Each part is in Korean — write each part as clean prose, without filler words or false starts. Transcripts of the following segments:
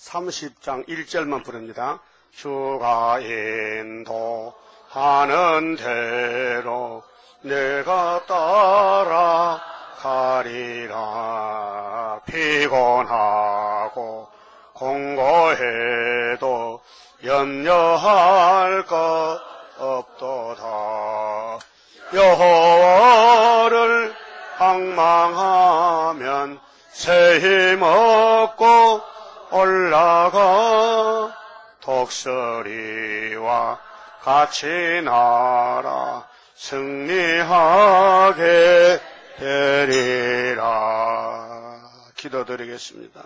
30장 1절만 부릅니다. 주가 인도하는 대로 내가 따라가리라. 피곤하고 공고해도 염려할 것 없도다. 여호와를 방망하면 새 힘 얻고 올라가 독수리와 같이 날아 승리하게 되리라. 기도드리겠습니다.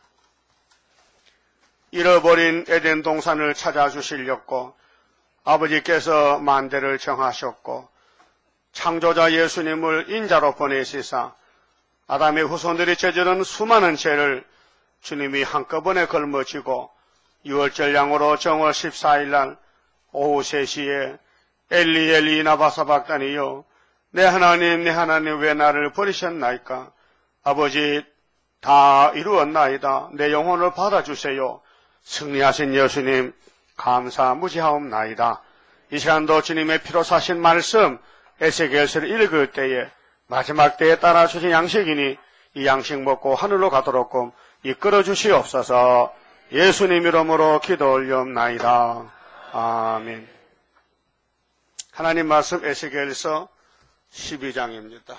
잃어버린 에덴 동산을 찾아주시려고 아버지께서 만대를 정하셨고 창조자 예수님을 인자로 보내시사 아담의 후손들이 저지른 수많은 죄를 주님이 한꺼번에 걸머쥐고 유월절 양으로 정월 14일 날 오후 3시에 엘리 엘리 나바사박다니여 내 하나님 왜 나를 버리셨나이까. 아버지 다 이루었나이다. 내 영혼을 받아주세요. 승리하신 예수님 감사 무지하옵나이다. 이 시간도 주님의 피로 사신 말씀 에스겔서를 읽을 때에 마지막 때에 따라 주신 양식이니 이 양식 먹고 하늘로 가도록 이끌어 주시옵소서. 예수님 이름으로 기도 올리옵나이다. 아멘. 하나님 말씀 에스겔서 12장입니다.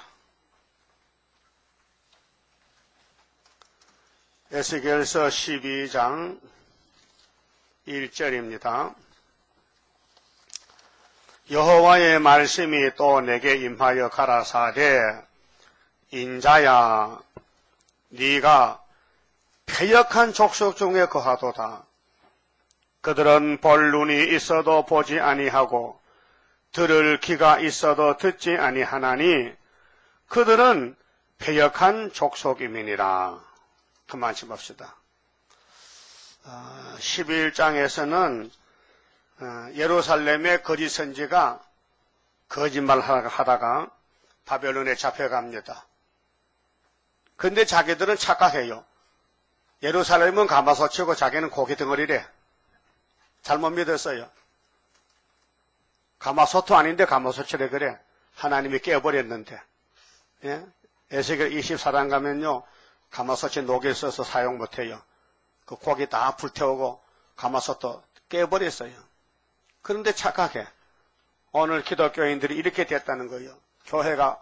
에스겔서 12장 1절입니다. 여호와의 말씀이 또 내게 임하여 가라사대 인자야 네가 패역한 족속 중에 거하도다. 그들은 볼 눈이 있어도 보지 아니하고 들을 귀가 있어도 듣지 아니하나니 그들은 패역한 족속임이니라. 그만 짚읍시다. 11장에서는 예루살렘의 거짓 선지가 거짓말하다가 바벨론에 잡혀갑니다. 근데 자기들은 착각해요. 예루살렘은 가마솥이고 자기는 고기 덩어리래. 잘못 믿었어요. 가마솥도 아닌데 가마솥이래 그래. 하나님이 깨버렸는데. 예? 에스겔 24장 가면요. 가마솥이 녹에 있어서 사용 못해요. 그 고기 다 불태우고 가마솥도 깨버렸어요. 그런데 착각해. 오늘 기독교인들이 이렇게 됐다는 거예요. 교회가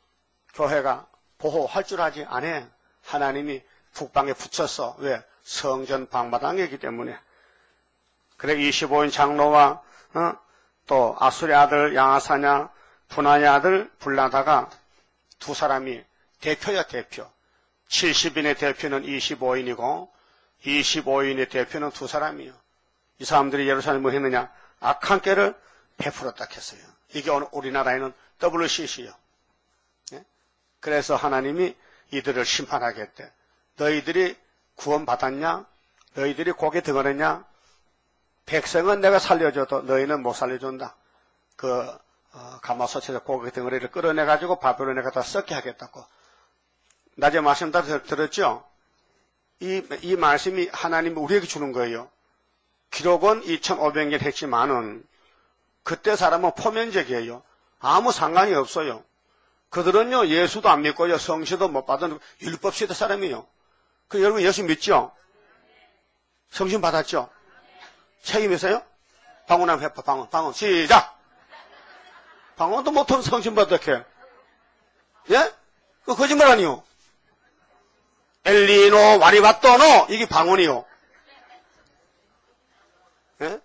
보호할 줄 아지 안 해. 하나님이 북방에 붙였어. 왜? 성전 방마당이기 때문에. 그래 25인 장로와 또 아수리 아들 양아사냐 분하냐 아들 불나다가 두 사람이 대표야 대표. 70인의 대표는 25인이고 25인의 대표는 두 사람이요. 이 사람들이 예루살렘에 뭐 했느냐? 악한 꾀를 베풀었다 했어요. 이게 오늘 우리나라에는 WCC요. 예? 그래서 하나님이 이들을 심판하겠대. 너희들이 구원받았냐? 너희들이 고개 덩어렸냐? 백성은 내가 살려줘도 너희는 못 살려준다. 가마솥에서 고개 덩어리를 끌어내가지고 바벨론에 갖다 썩게 하겠다고. 낮에 말씀 다 들었죠? 이 말씀이 하나님이 우리에게 주는 거예요. 기록은 2500년 했지만은 그때 사람은 포면적이에요. 아무 상관이 없어요. 그들은요 예수도 안 믿고요 성시도 못 받은 율법 시대 사람이에요. 그 여러분 예수 믿죠? 성신 받았죠? 책임이세요? 방언하면 해봐. 방언 시작. 방언도 못하면 성신 받았게. 예? 그 거짓말 아니요. 엘리노 와리바또노 이게 방언이요. 예?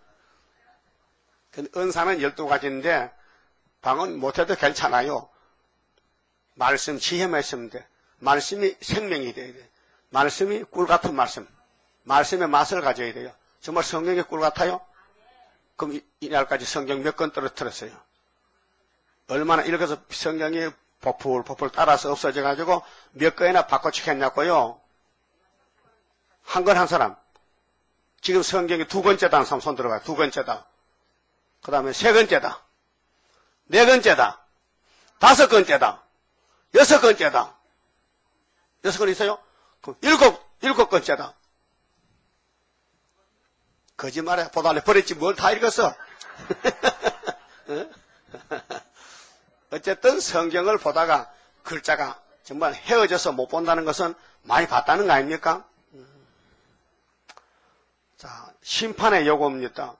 은사는 12가지인데 방언 못해도 괜찮아요. 말씀 지혜만 있으면 돼. 말씀이 생명이 돼야 돼. 말씀이 꿀 같은 말씀. 말씀의 맛을 가져야 돼요. 정말 성경이 꿀 같아요? 그럼 이날까지 성경 몇 권 떨어뜨렸어요? 얼마나 읽어서 성경이 포풀 따라서 없어져가지고 몇 건이나 바꿔치겠냐고요? 한 건 한 사람. 지금 성경이 2권째다 한 사람 손 들어가요. 2권째다. 그 다음에 3권째다. 4권째다. 5권째다. 6권째다. 6권 있어요? 그럼 7권째다. 거짓말해. 보달래 버렸지 뭘 다 읽었어. 어쨌든 성경을 보다가 글자가 정말 헤어져서 못 본다는 것은 많이 봤다는 거 아닙니까? 자, 심판의 요구입니다.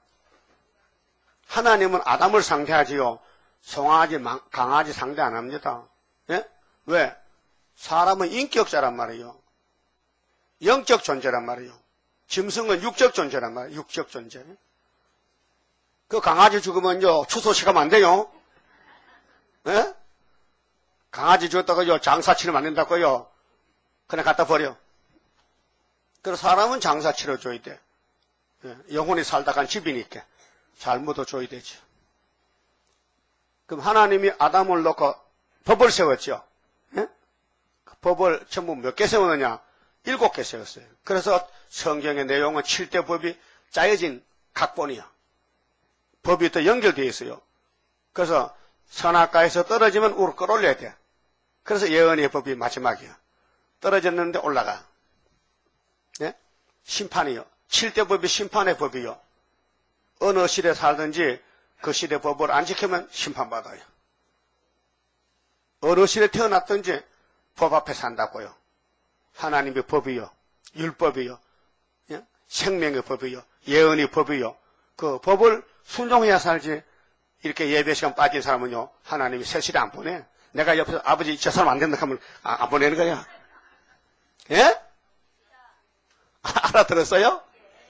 하나님은 아담을 상대하지요. 송아지, 강아지 상대 안 합니다. 예? 왜? 사람은 인격자란 말이에요. 영적 존재란 말이에요. 짐승은 육적 존재란 말이에요. 육적 존재. 그 강아지 죽으면요, 추수시키면 안 돼요. 예? 강아지 죽었다가요, 장사치를 만든다고요. 그냥 갖다 버려. 그래서 사람은 장사치러 줘야 돼. 예, 영혼이 살다간 집이니까 잘 묻어줘야 되죠. 그럼 하나님이 아담을 놓고 법을 세웠죠. 예? 그 법을 전부 몇 개 세웠느냐? 7개 세웠어요. 그래서 성경의 내용은 7대 법이 짜여진 각본이야. 법이 또 연결되어 있어요. 그래서 선악과에서 떨어지면 우로 끌어올려야 돼. 그래서 예언의 법이 마지막이야. 떨어졌는데 올라가. 예? 심판이요. 7대 법이 심판의 법이요. 어느 시대에 살든지 그 시대 법을 안 지키면 심판받아요. 어느 시대에 태어났든지 법 앞에 산다고요. 하나님의 법이요. 율법이요. 예? 생명의 법이요. 예언의 법이요. 그 법을 순종해야 살지. 이렇게 예배 시간 빠진 사람은요, 하나님이 세실에 안 보내. 내가 옆에서 아버지 저 사람 안 된다 하면 안 보내는 거야. 예? 알아들었어요?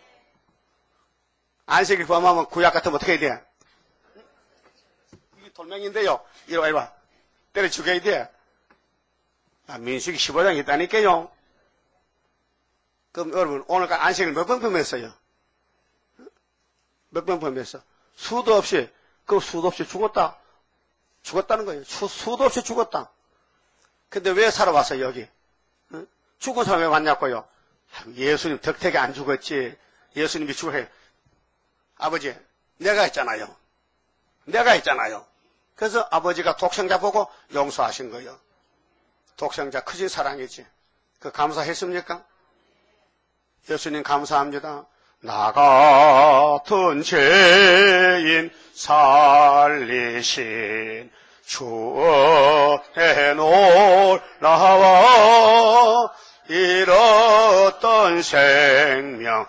안식일 범하면 구약 같으면 어떻게 해야 돼? 이게 돌멩인데요. 이리 와. 때려 죽여야 돼. 민수기 15장 있다니까요. 그럼 여러분, 오늘까지 안식일 몇 번 범했어요? 몇 번 범했어? 수도 없이, 그 수도 없이 죽었다. 죽었다는 거예요. 수도 없이 죽었다. 근데 왜 살아왔어요, 여기? 죽은 사람 왜 왔냐고요? 예수님 덕택에 안 죽었지. 예수님이 죽으래. 아버지, 내가 했잖아요. 내가 했잖아요. 그래서 아버지가 독생자 보고 용서하신 거예요. 독생자 크신 사랑이지. 그 감사했습니까? 예수님 감사합니다. 나 같은 죄인 살리신 주의 놀라워 잃었던 생명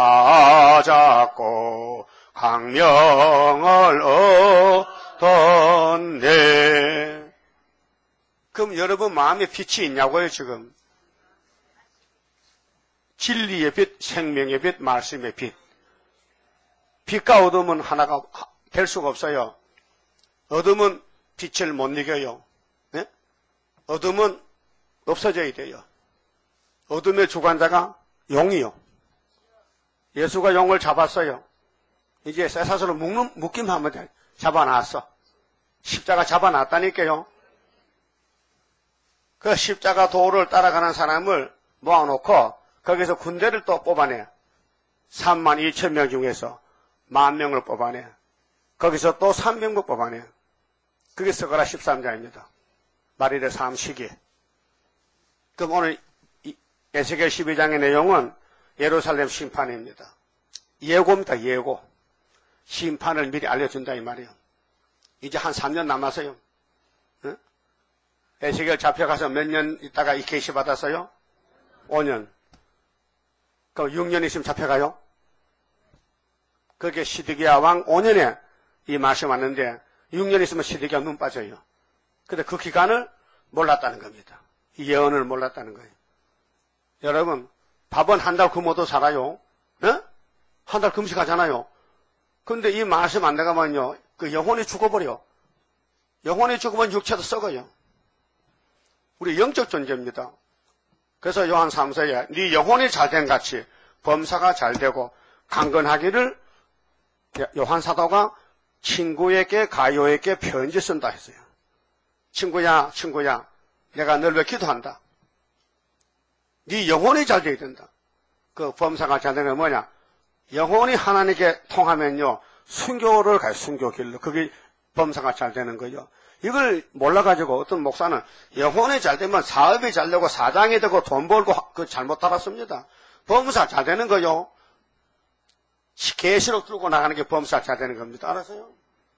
찾았고 광명을 얻었네. 그럼 여러분 마음에 빛이 있냐고요 지금? 진리의 빛, 생명의 빛, 말씀의 빛. 빛과 어둠은 하나가 될 수가 없어요. 어둠은 빛을 못 이겨요. 네? 어둠은 없어져야 돼요. 어둠의 주관자가 용이요. 예수가 용을 잡았어요. 이제 쇠사슬로 묶기만 하면 돼. 잡아놨어. 십자가 잡아놨다니까요. 그 십자가 도를 따라가는 사람을 모아놓고 거기서 군대를 또 뽑아내. 32,000명 중에서 10,000명을 뽑아내. 거기서 또 300명 뽑아내. 그게 스가랴 13장입니다. 말일의 삶 시기. 그럼 오늘 에스겔 12장의 내용은 예루살렘 심판입니다. 예고입니다. 예고. 심판을 미리 알려준다 이 말이에요. 이제 한 3년 남았어요. 응? 에스겔 잡혀가서 몇 년 있다가 이 계시 받았어요? 5년. 그럼 6년 있으면 잡혀가요? 그게 시드기야 왕 5년에 이 말씀 왔는데 6년 있으면 시드기야 눈 빠져요. 근데 그 기간을 몰랐다는 겁니다. 이 예언을 몰랐다는 거예요. 여러분, 밥은 한 달 굶어도 살아요. 네? 한 달 금식하잖아요. 근데 이 말씀 안 나가면요, 그 영혼이 죽어버려. 영혼이 죽으면 육체도 썩어요. 우리 영적 존재입니다. 그래서 요한 3서에 네 영혼이 잘된 같이 범사가 잘되고 강건하기를 요한 사도가 친구에게 가요에게 편지 쓴다 했어요. 친구야, 내가 널 위해 기도한다. 네 영혼이 잘 돼야 된다. 그 범사가 잘 되는 건 뭐냐? 영혼이 하나님께 통하면요, 순교를 가요, 순교길로. 그게 범사가 잘 되는 거예요. 이걸 몰라가지고 어떤 목사는 영혼이 잘 되면 사업이 잘 되고 사장이 되고 돈 벌고 그 잘못 알았습니다. 범사 잘 되는 거요. 계시록 들고 나가는 게 범사자 되는 겁니다. 알았어요?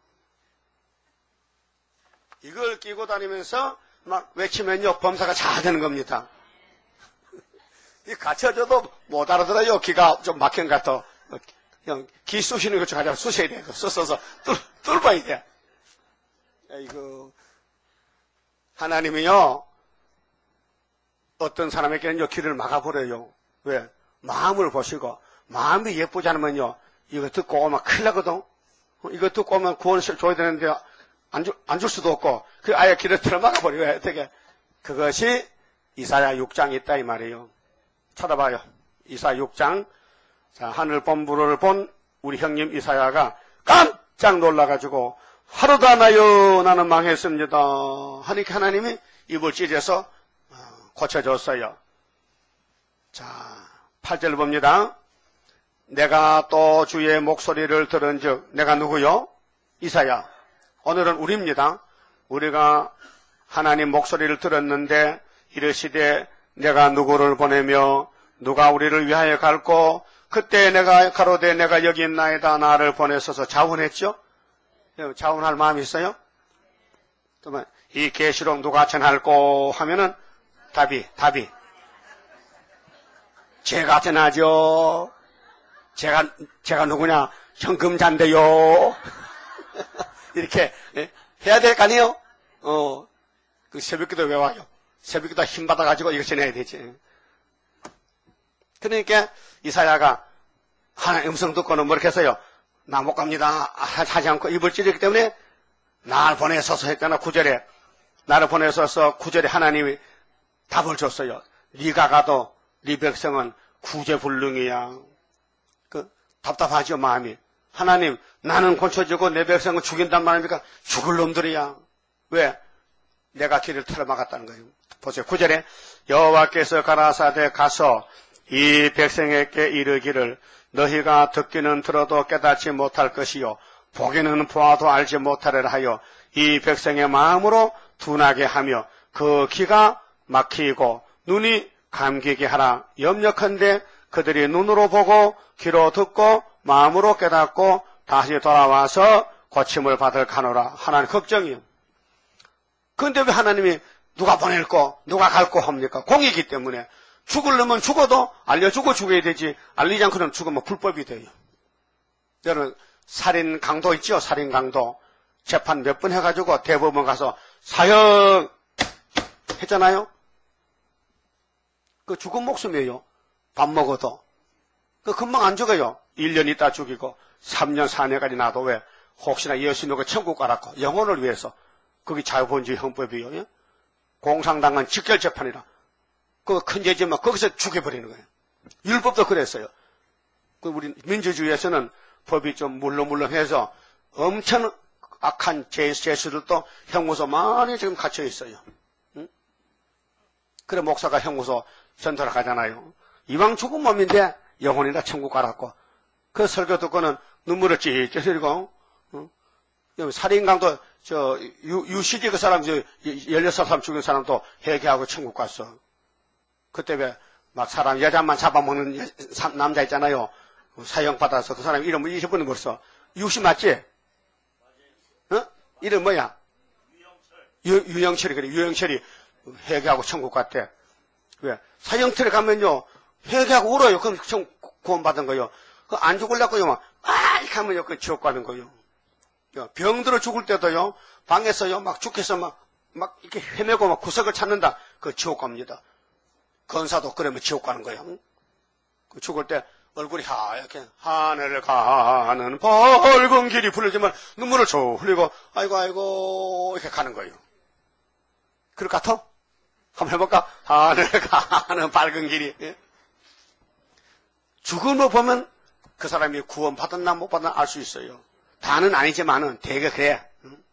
이걸 끼고 다니면서 막 외치면요, 범사가 잘 되는 겁니다. 이 갖춰져도 못 알아들어요. 기가 좀 막힌 것 같아. 그냥 기 쑤시는 것 좀 가지고 쑤셔야 돼. 쑤셔서 뚫어야 돼. 이거 하나님이요, 어떤 사람에게는요, 길을 막아버려요. 왜? 마음을 보시고, 마음이 예쁘지 않으면요, 이거 듣고 오면 큰일 나거든. 이거 듣고 오면 구원을 줘야 되는데, 안 줄 수도 없고, 그 아예 길을 틀어 막아버려요. 어떻게? 그것이 이사야 6장에 있다, 이 말이에요. 찾아봐요. 이사야 6장. 자, 하늘 본부를 본 우리 형님 이사야가 깜짝 놀라가지고, 하루도 안 하여 나는 망했습니다. 하니까 하나님이 입을 찢어서 고쳐줬어요. 자, 8절 봅니다. 내가 또 주의 목소리를 들은 즉, 내가 누구요? 이사야. 오늘은 우리입니다. 우리가 하나님 목소리를 들었는데 이르시되 내가 누구를 보내며 누가 우리를 위하여 갈고 그때 내가 가로되 내가 여기 있나이다 나를 보내소서. 자원했죠? 자원할 마음이 있어요? 이 계시록 누가 전할고 하면은 답이 제가 전하죠. 제가 누구냐? 현금자인데요. 이렇게 해야 될 거 아니에요? 그 새벽기도 왜 와요? 새벽기도 힘 받아가지고 이거 전해야 되지. 그러니까 이사야가 하나님 음성 듣고는 뭐렇게 했어요? 나 못 갑니다. 하지 않고 입을 찌르기 때문에 날 보내소서 했잖아. 9절에 나를 보내소서. 9절에 하나님이 답을 줬어요. 네가 가도 네 백성은 구제불능이야. 답답하죠, 마음이. 하나님, 나는 고쳐주고 내 백성은 죽인단 말입니까? 죽을 놈들이야. 왜? 내가 길을 틀어막았다는 거예요. 보세요. 9절에 여호와께서 가라사대 가서 이 백성에게 이르기를 너희가 듣기는 들어도 깨닫지 못할 것이요 보기는 보아도 알지 못하리라 하여 이 백성의 마음으로 둔하게 하며 그 귀가 막히고 눈이 감기게 하라. 염려컨대 그들이 눈으로 보고 귀로 듣고 마음으로 깨닫고 다시 돌아와서 고침을 받을 가노라. 하나님 걱정이요. 그런데 왜 하나님이 누가 보낼고 누가 갈고 합니까? 공이기 때문에. 죽으려면 죽어도 알려주고 죽어야 되지. 알리지 않고는 죽으면 불법이 돼요. 여러분 살인 강도 있죠? 살인 강도. 재판 몇 번 해가지고 대법원 가서 사형 했잖아요. 그 죽은 목숨이에요. 밥 먹어도. 그 금방 안 죽어요. 1년 있다 죽이고 3년 4년까지 놔도 왜? 혹시나 여신으로 천국 가라고 영혼을 위해서. 그게 자유본주의 헌법이에요. 예? 공상당한 직결재판이라. 그 큰 죄지만 거기서 죽여버리는 거예요. 율법도 그랬어요. 그 우리 민주주의에서는 법이 좀 물렁물렁해서 엄청 악한 죄수들도 형무소 많이 지금 갇혀 있어요. 응? 그래 목사가 형무소 전도를 가잖아요. 이왕 죽은 몸인데 영혼이나 천국 가라고. 그 설교 듣고는 눈물을 찔찔 흘리고, 살인강도 유시지 그 사람 16살 죽인 사람도 회개하고 천국 갔어. 그때 왜 막 사람 여자만 잡아먹는 남자 있잖아요. 사형 받아서 그 사람 이름 잊어버리는 벌써. 유시 맞지? 어? 이름 뭐야? 유영철이 그래. 유영철이 회개하고 천국 갔대. 왜? 사형틀에 가면요 회개하고 울어요. 그럼 구원 받은 거요. 그 안 죽으려고요 막 이렇게 하면요 그 지옥 가는 거요. 병들어 죽을 때도요 방에서요 막 죽겠어 막 이렇게 헤매고 막 구석을 찾는다. 그 지옥 갑니다. 건사도 그러면 지옥 가는 거예요. 그 죽을 때 얼굴이 하얗게 하늘을 가는 밝은 길이 풀리지만 눈물을 쭉 흘리고 아이고 이렇게 가는 거예요. 그럴 것 같아? 한번 해볼까? 하늘을 가는 밝은 길이. 예? 죽음을 보면 그 사람이 구원 받았나 못 받았나 알 수 있어요. 다는 아니지만은 되게 그래.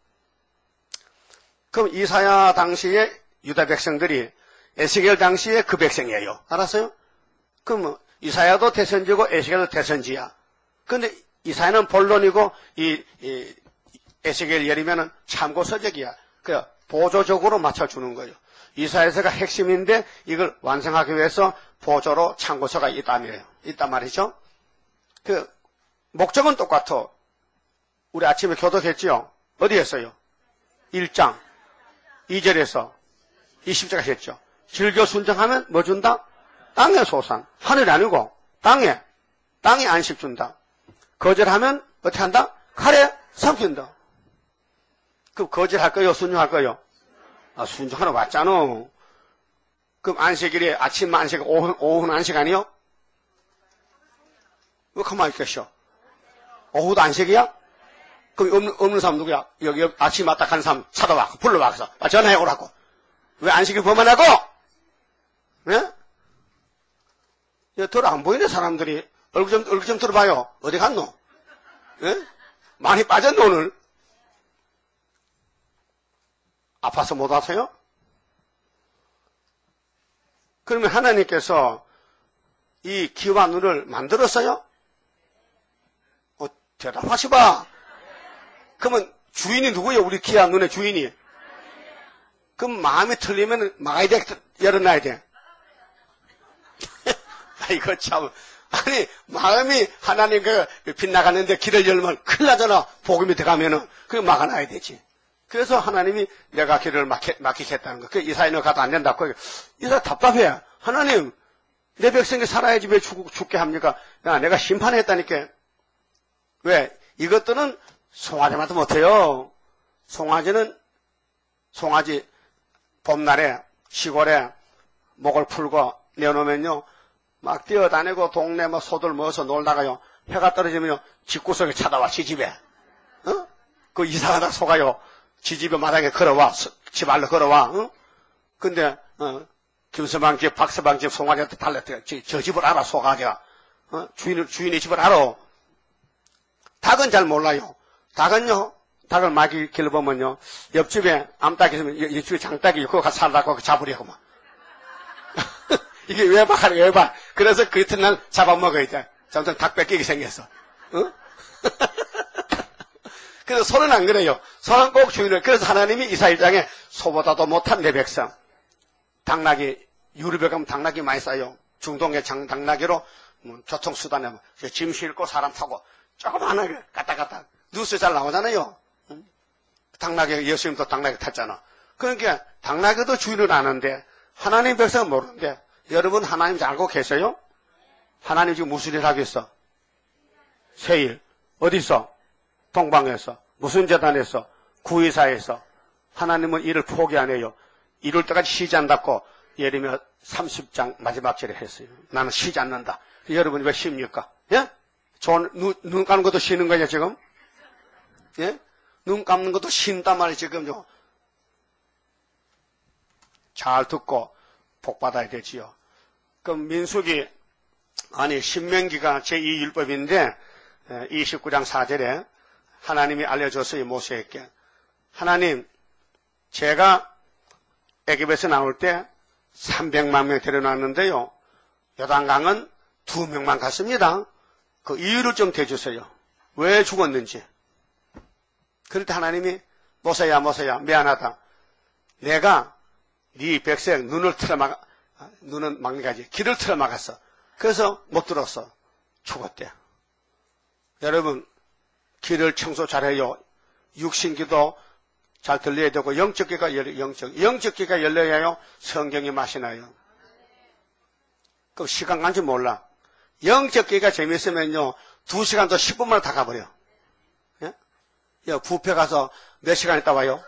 그럼 이사야 당시에 유다 백성들이 에스겔 당시에 그 백성이에요. 알았어요? 그럼 이사야도 대선지고 에스겔도 대선지야. 그런데 이사야는 본론이고 이 에스겔 열이면은 참고 서적이야. 그 보조적으로 맞춰주는 거예요. 이사야서가 핵심인데 이걸 완성하기 위해서 보조로 참고서가 있단 말이죠. 그 목적은 똑같아. 우리 아침에 교독했지요? 어디 했어요? 1장 2절에서 20절까지 했죠. 즐겨 순종하면 뭐 준다? 땅의 소산. 하늘이 아니고 땅에 안식 준다. 거절하면 어떻게 한다? 칼에 삼킨다. 그럼 거절할 거요? 순종할 거요? 순종하러 왔잖아. 그럼 안식일에 아침 안식, 오후는 안식 아니요? 왜 가만히 있겠어? 오후도 안식이야? 그럼 없는 사람 누구야? 여기 아침 왔다 가는 사람 찾아와. 불러와. 그래서 전화해 오라고. 왜 안식일 범하냐고? 예? 덜 안 보이네, 사람들이. 얼굴 좀 들어봐요. 어디 갔노? 예? 많이 빠졌노, 오늘? 아파서 못 와서요? 그러면 하나님께서 이 귀와 눈을 만들었어요? 대답하시봐. 그러면 주인이 누구예요? 우리 귀와 눈의 주인이. 그럼 마음이 틀리면 막아야 돼? 열어놔야 돼? 이거 참. 아니, 마음이 하나님 빗나가는데 길을 열면 큰일 나잖아. 복음이 들어가면은. 그거 막아놔야 되지. 그래서 하나님이 내가 길을 막히겠다는 거. 그 이사야는 가도 안 된다고. 이사야 답답해. 하나님, 내 백성이 살아야지 왜 죽게 합니까? 야, 내가 심판했다니까. 왜? 이것들은 송아지마다 못해요. 송아지 봄날에 시골에 목을 풀고 내놓으면요. 막 뛰어다니고 동네 소들 모여서 놀다가요. 해가 떨어지면요. 집구석에 찾아와, 지집에. 그 이상하다 속아요. 지집에 마당에 걸어와. 집 알로 걸어와. 근데, 김서방 집, 박서방 집 송아지한테 달랬대요. 저 집을 알아, 송아지가. 주인의 집을 알아. 닭은 잘 몰라요. 닭을 막 길러보면요. 옆집에 암탉이 있으면 옆집에 장닭이 그거 가서 살라고 잡으려고 막. 이게 왜 봐. 그래서 그 이튿날 잡아먹어야 돼. 잠깐 닭 뺏기게 생겼어. 응? 그래서 소는 안 그래요. 소는 꼭 주인을. 그래서 하나님이 이사야 1장에 소보다도 못한 내 백성. 유럽에 가면 당나귀 많이 싸요. 중동의 당나귀로 교통수단에 짐 싣고 사람 타고 조그만하게 갔다. 뉴스에 잘 나오잖아요. 당나귀, 예수님도 당나귀 탔잖아. 그러니까 당나귀도 주인을 아는데 하나님 백성은 모르는데 여러분 하나님 잘 알고 계세요? 하나님 지금 무슨 일 하겠어? 세일. 어디서? 동방에서. 무슨 재단에서? 구의사에서. 하나님은 일을 포기 안 해요. 이룰 때까지 쉬지 않았고 예레미야 30장 마지막 절에 했어요. 나는 쉬지 않는다. 여러분 왜 쉽니까? 예? 눈 감는 것도 쉬는 거냐 지금? 예? 눈 감는 것도 쉰단 말이에요 지금요. 잘 듣고 복 받아야 되지요. 그럼 신명기가 제2율법인데 29장 4절에 하나님이 알려줬어요. 모세에게. 하나님, 제가 애굽에서 나올 때 300만 명 데려놨는데요. 요단강은 2명만 갔습니다. 그 이유를 좀 대주세요. 왜 죽었는지. 그럴 때 하나님이 모세야 미안하다. 내가 네 백성 눈은 막내가지 길을 틀어막았어. 그래서 못 들었어. 죽었대. 여러분 길을 청소 잘해요. 육신기도 잘 들려야 되고 영적 귀가 열려야요 성경이 맛이 나요. 그 시간 간지 몰라. 영적 귀가 재밌으면요 2시간도 10분만 다 가버려. 예? 부페 가서 몇 시간 있다 와요?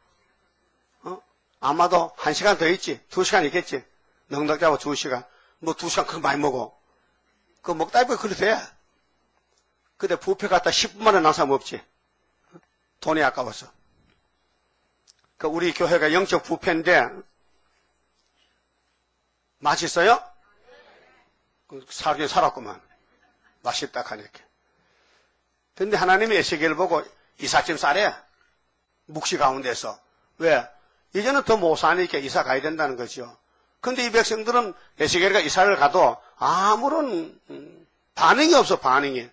아마도 1시간 더 있지. 2시간 있겠지. 넉넉 잡아 2시간. 뭐 2시간 그거 많이 먹어. 그거 먹다 보면 그래도 돼. 근데 부페 갔다 10분 만에 나온 사람 없지. 돈이 아까워서. 그 우리 교회가 영적 부페인데 맛있어요? 살긴 살았구만. 맛있다 하니까. 근데 하나님이 에스겔을 보고 이삿짐 싸래. 묵시 가운데서. 왜? 이제는 더 못 사니까 이사 가야 된다는 거죠. 근데 이 백성들은 에스겔이가 이사를 가도 아무런 반응이 없어, 반응이.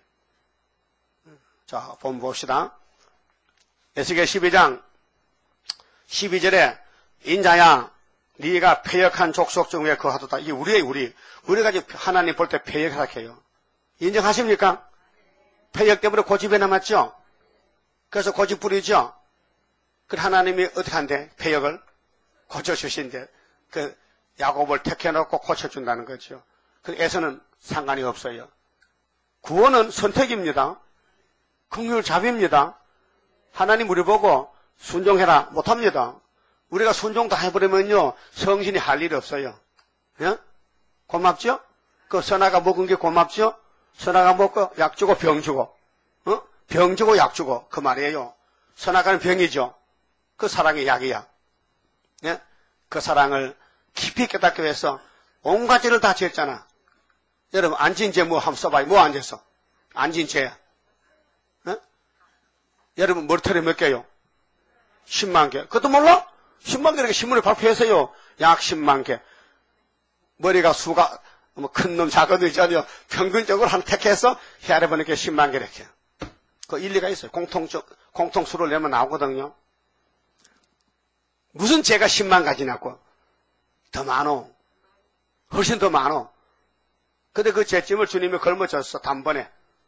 자, 본문 봅시다. 에스겔 12장 12절에 인자야 네가 패역한 족속 중에 거하도다. 이게 우리가 이제 하나님 볼 때 패역하게요. 인정하십니까? 폐역 때문에 고집에 남았죠? 그래서 고집 부리죠? 그 하나님이 어떻게 한대? 폐역을 고쳐주신대. 그 야곱을 택해놓고 고쳐준다는 거죠. 그 에서는 상관이 없어요. 구원은 선택입니다. 긍휼 자비입니다. 하나님 우리 보고 순종해라 못합니다. 우리가 순종 다 해버리면요 성신이 할 일이 없어요. 예? 고맙죠? 그 선아가 먹은 게 고맙죠? 선아가 먹고 약 주고 병 주고 병 주고 약 주고 그 말이에요. 선아가는 병이죠. 그 사랑이 약이야. 예? 그 사랑을 깊이 깨닫기 위해서 온갖 죄를 다 지었잖아. 여러분 앉은 죄 뭐 한번 써봐요. 뭐 앉았어? 앉은 죄야. 예? 여러분 머리털이 몇 개요? 10만 개. 그것도 몰라? 10만 개라고 신문에 발표했어요. 약 10만 개. 머리가 수가 뭐 큰 놈 작은 놈 있잖아요. 평균적으로 한 택해서 헤아려 보니까 10만 개 이렇게. 그 일리가 있어요. 공통수를 내면 나오거든요. 무슨 죄가 10만 가지냐고. 더 많어. 훨씬 더 많어. 근데 그 죄짐을 주님이 걸머졌어. 단번에.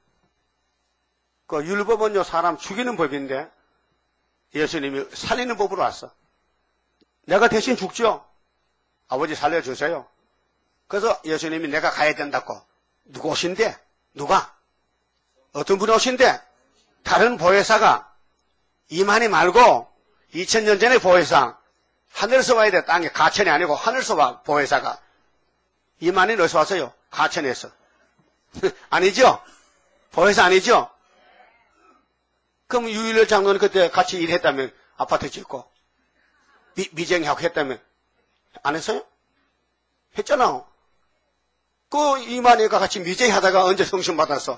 그 율법은요 사람 죽이는 법인데 예수님이 살리는 법으로 왔어. 내가 대신 죽죠. 아버지 살려주세요. 그래서 예수님이 내가 가야 된다고. 누구 오신대? 누가? 어떤 분이 오신대? 다른 보혜사가 이만희 말고 2000년 전의 보혜사. 하늘에서 와야 돼. 땅에 가천이 아니고 하늘에서 와 보혜사가. 이만희는 어디서 왔어요? 가천에서. 아니죠? 보혜사 아니죠? 그럼 유일열 장로는 그때 같이 일했다면 아파트 짓고 미쟁이하고 했다면 안 했어요? 했잖아. 그 이만희가 같이 미쟁이 하다가 언제 성신 받았어?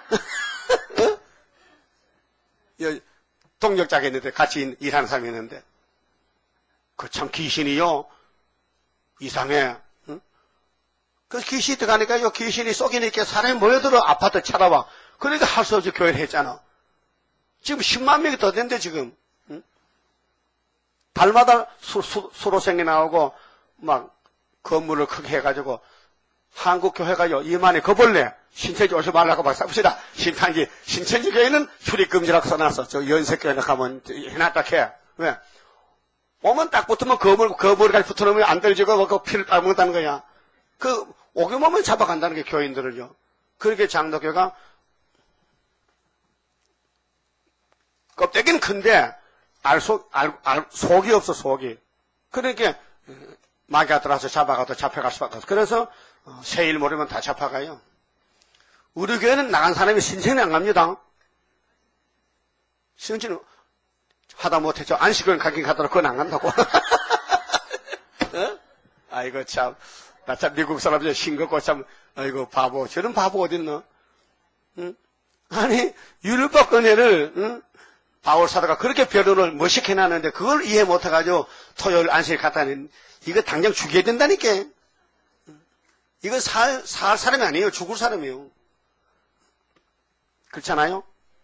동력자가 있는데 같이 일하는 사람이 있는데 그 참 귀신이요 이상해. 응? 그 귀신이 들어가니까요 귀신이 속이니까 사람이 모여들어 아파트 찾아와. 그러니까 할 수 없이 교회를 했잖아. 지금 10만 명이 더 된대 지금. 응? 달마다 수로생이 나오고 막 건물을 크게 해가지고 한국교회가요 이만희 거벌레 신천지 오지 말라고 막 쌉시다. 신천지 교회는 출입금지라고 써놨어. 저 연세교회는 가면 해놨다 해. 왜? 오면 딱 붙으면 거머리까지 붙어놓으면 안 떨어지고 그 피를 빨먹는다는 거야. 그 오기만 오면 잡아간다는 게 교인들을요. 그렇게 장로교가 껍데기는 큰데 속이 없어 속이. 그러니까 마귀가 들어와서 잡아가도 잡혀갈 수밖에 없어. 그래서 세일 모르면 다 잡아가요. 우리 교회는 나간 사람이 신천이 안 갑니다. 신천은 하다 못해 안식을 가긴 가더라도 그건 안 간다고. 어? 아이고 참 나 참 미국 사람들 싱겁고 참 아이고 바보. 저런 바보 어딨노? 응? 아니 율법 은혜를 응? 바울 사도가 그렇게 변론을 멋있게 해놨는데 그걸 이해 못해가지고 토요일 안식일 갔다는 이거 당장 죽여야 된다니까. 이거 살 사람이 아니에요. 죽을 사람이에요. 그렇잖아요?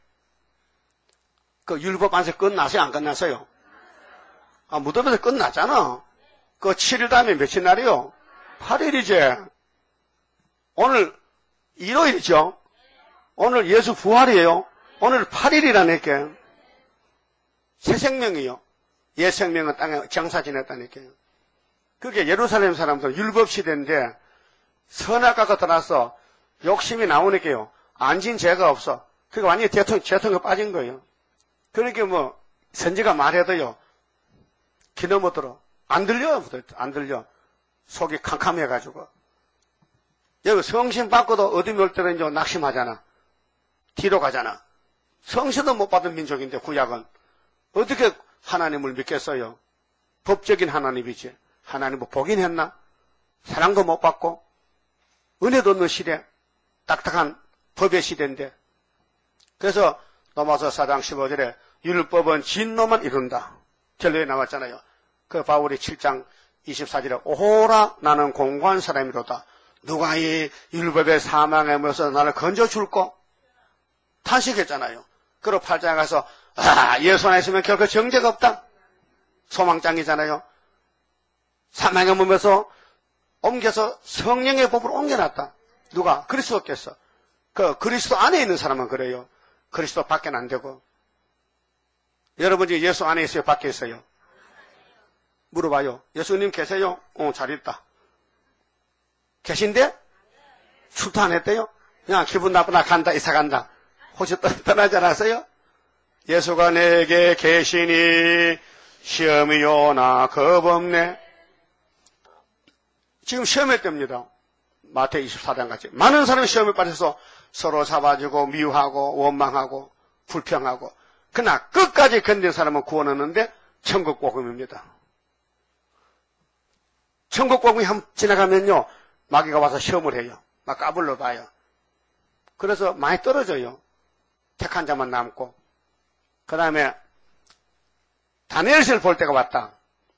그 율법 안식 끝나서요? 안 끝났어요? 아, 무덤에서 끝났잖아. 그 7일 다음에 며칠 날이요? 8일이지. 오늘 일요일이죠? 오늘 예수 부활이에요? 오늘 8일이라니까. 새 생명이요. 옛 생명은 땅에 장사 지냈다니까요. 그게 예루살렘 사람들 율법 시대인데 선악과가 떠나서 욕심이 나오니까요. 앉은 죄가 없어. 그게 완전히 재통에 빠진 거예요. 그러니까 뭐 선지가 말해도요. 귀 넘어 들어. 안 들려. 안 들려. 속이 캄캄해가지고. 여기 성신 받고도 어둠이 올 때는 이제 낙심하잖아. 뒤로 가잖아. 성신도 못 받은 민족인데 구약은. 어떻게 하나님을 믿겠어요? 법적인 하나님이지. 하나님 뭐 보긴 했나? 사랑도 못 받고 은혜도 없는 시대. 딱딱한 법의 시대인데. 그래서 로마서 4장 15절에 율법은 진노만 이룬다. 결론에 나왔잖아요. 그 바울이 7장 24절에 오호라 나는 공고한 사람이로다. 누가 이 율법의 사망에 모여서 나를 건져줄꼬? 탄식했잖아요. 그리고 8장에 가서 예수 안에 있으면 결코 정죄가 없다. 소망장이잖아요. 사망의 몸에서 옮겨서 성령의 법으로 옮겨놨다. 누가? 그리스도께서. 그리스도 안에 있는 사람은 그래요. 그리스도 밖에는 안 되고. 여러분 중에 예수 안에 있어요? 밖에 있어요? 물어봐요. 예수님 계세요? 잘 있다. 계신데? 출도 안 했대요? 그냥 기분 나쁘나 간다, 이사 간다. 혹시 떠나지 않았어요? 예수가 내게 계시니 시험이 오나 겁없네. 지금 시험의 때입니다. 마태복음 24장 같이. 많은 사람이 시험에 빠져서 서로 잡아주고 미워하고 원망하고 불평하고. 그러나 끝까지 견딘 사람은 구원 얻는데 천국 복음입니다. 천국 복음이 지나가면요. 마귀가 와서 시험을 해요. 막 까불러 봐요. 그래서 많이 떨어져요. 택한 자만 남고. 그 다음에 다니엘서를 볼 때가 왔다.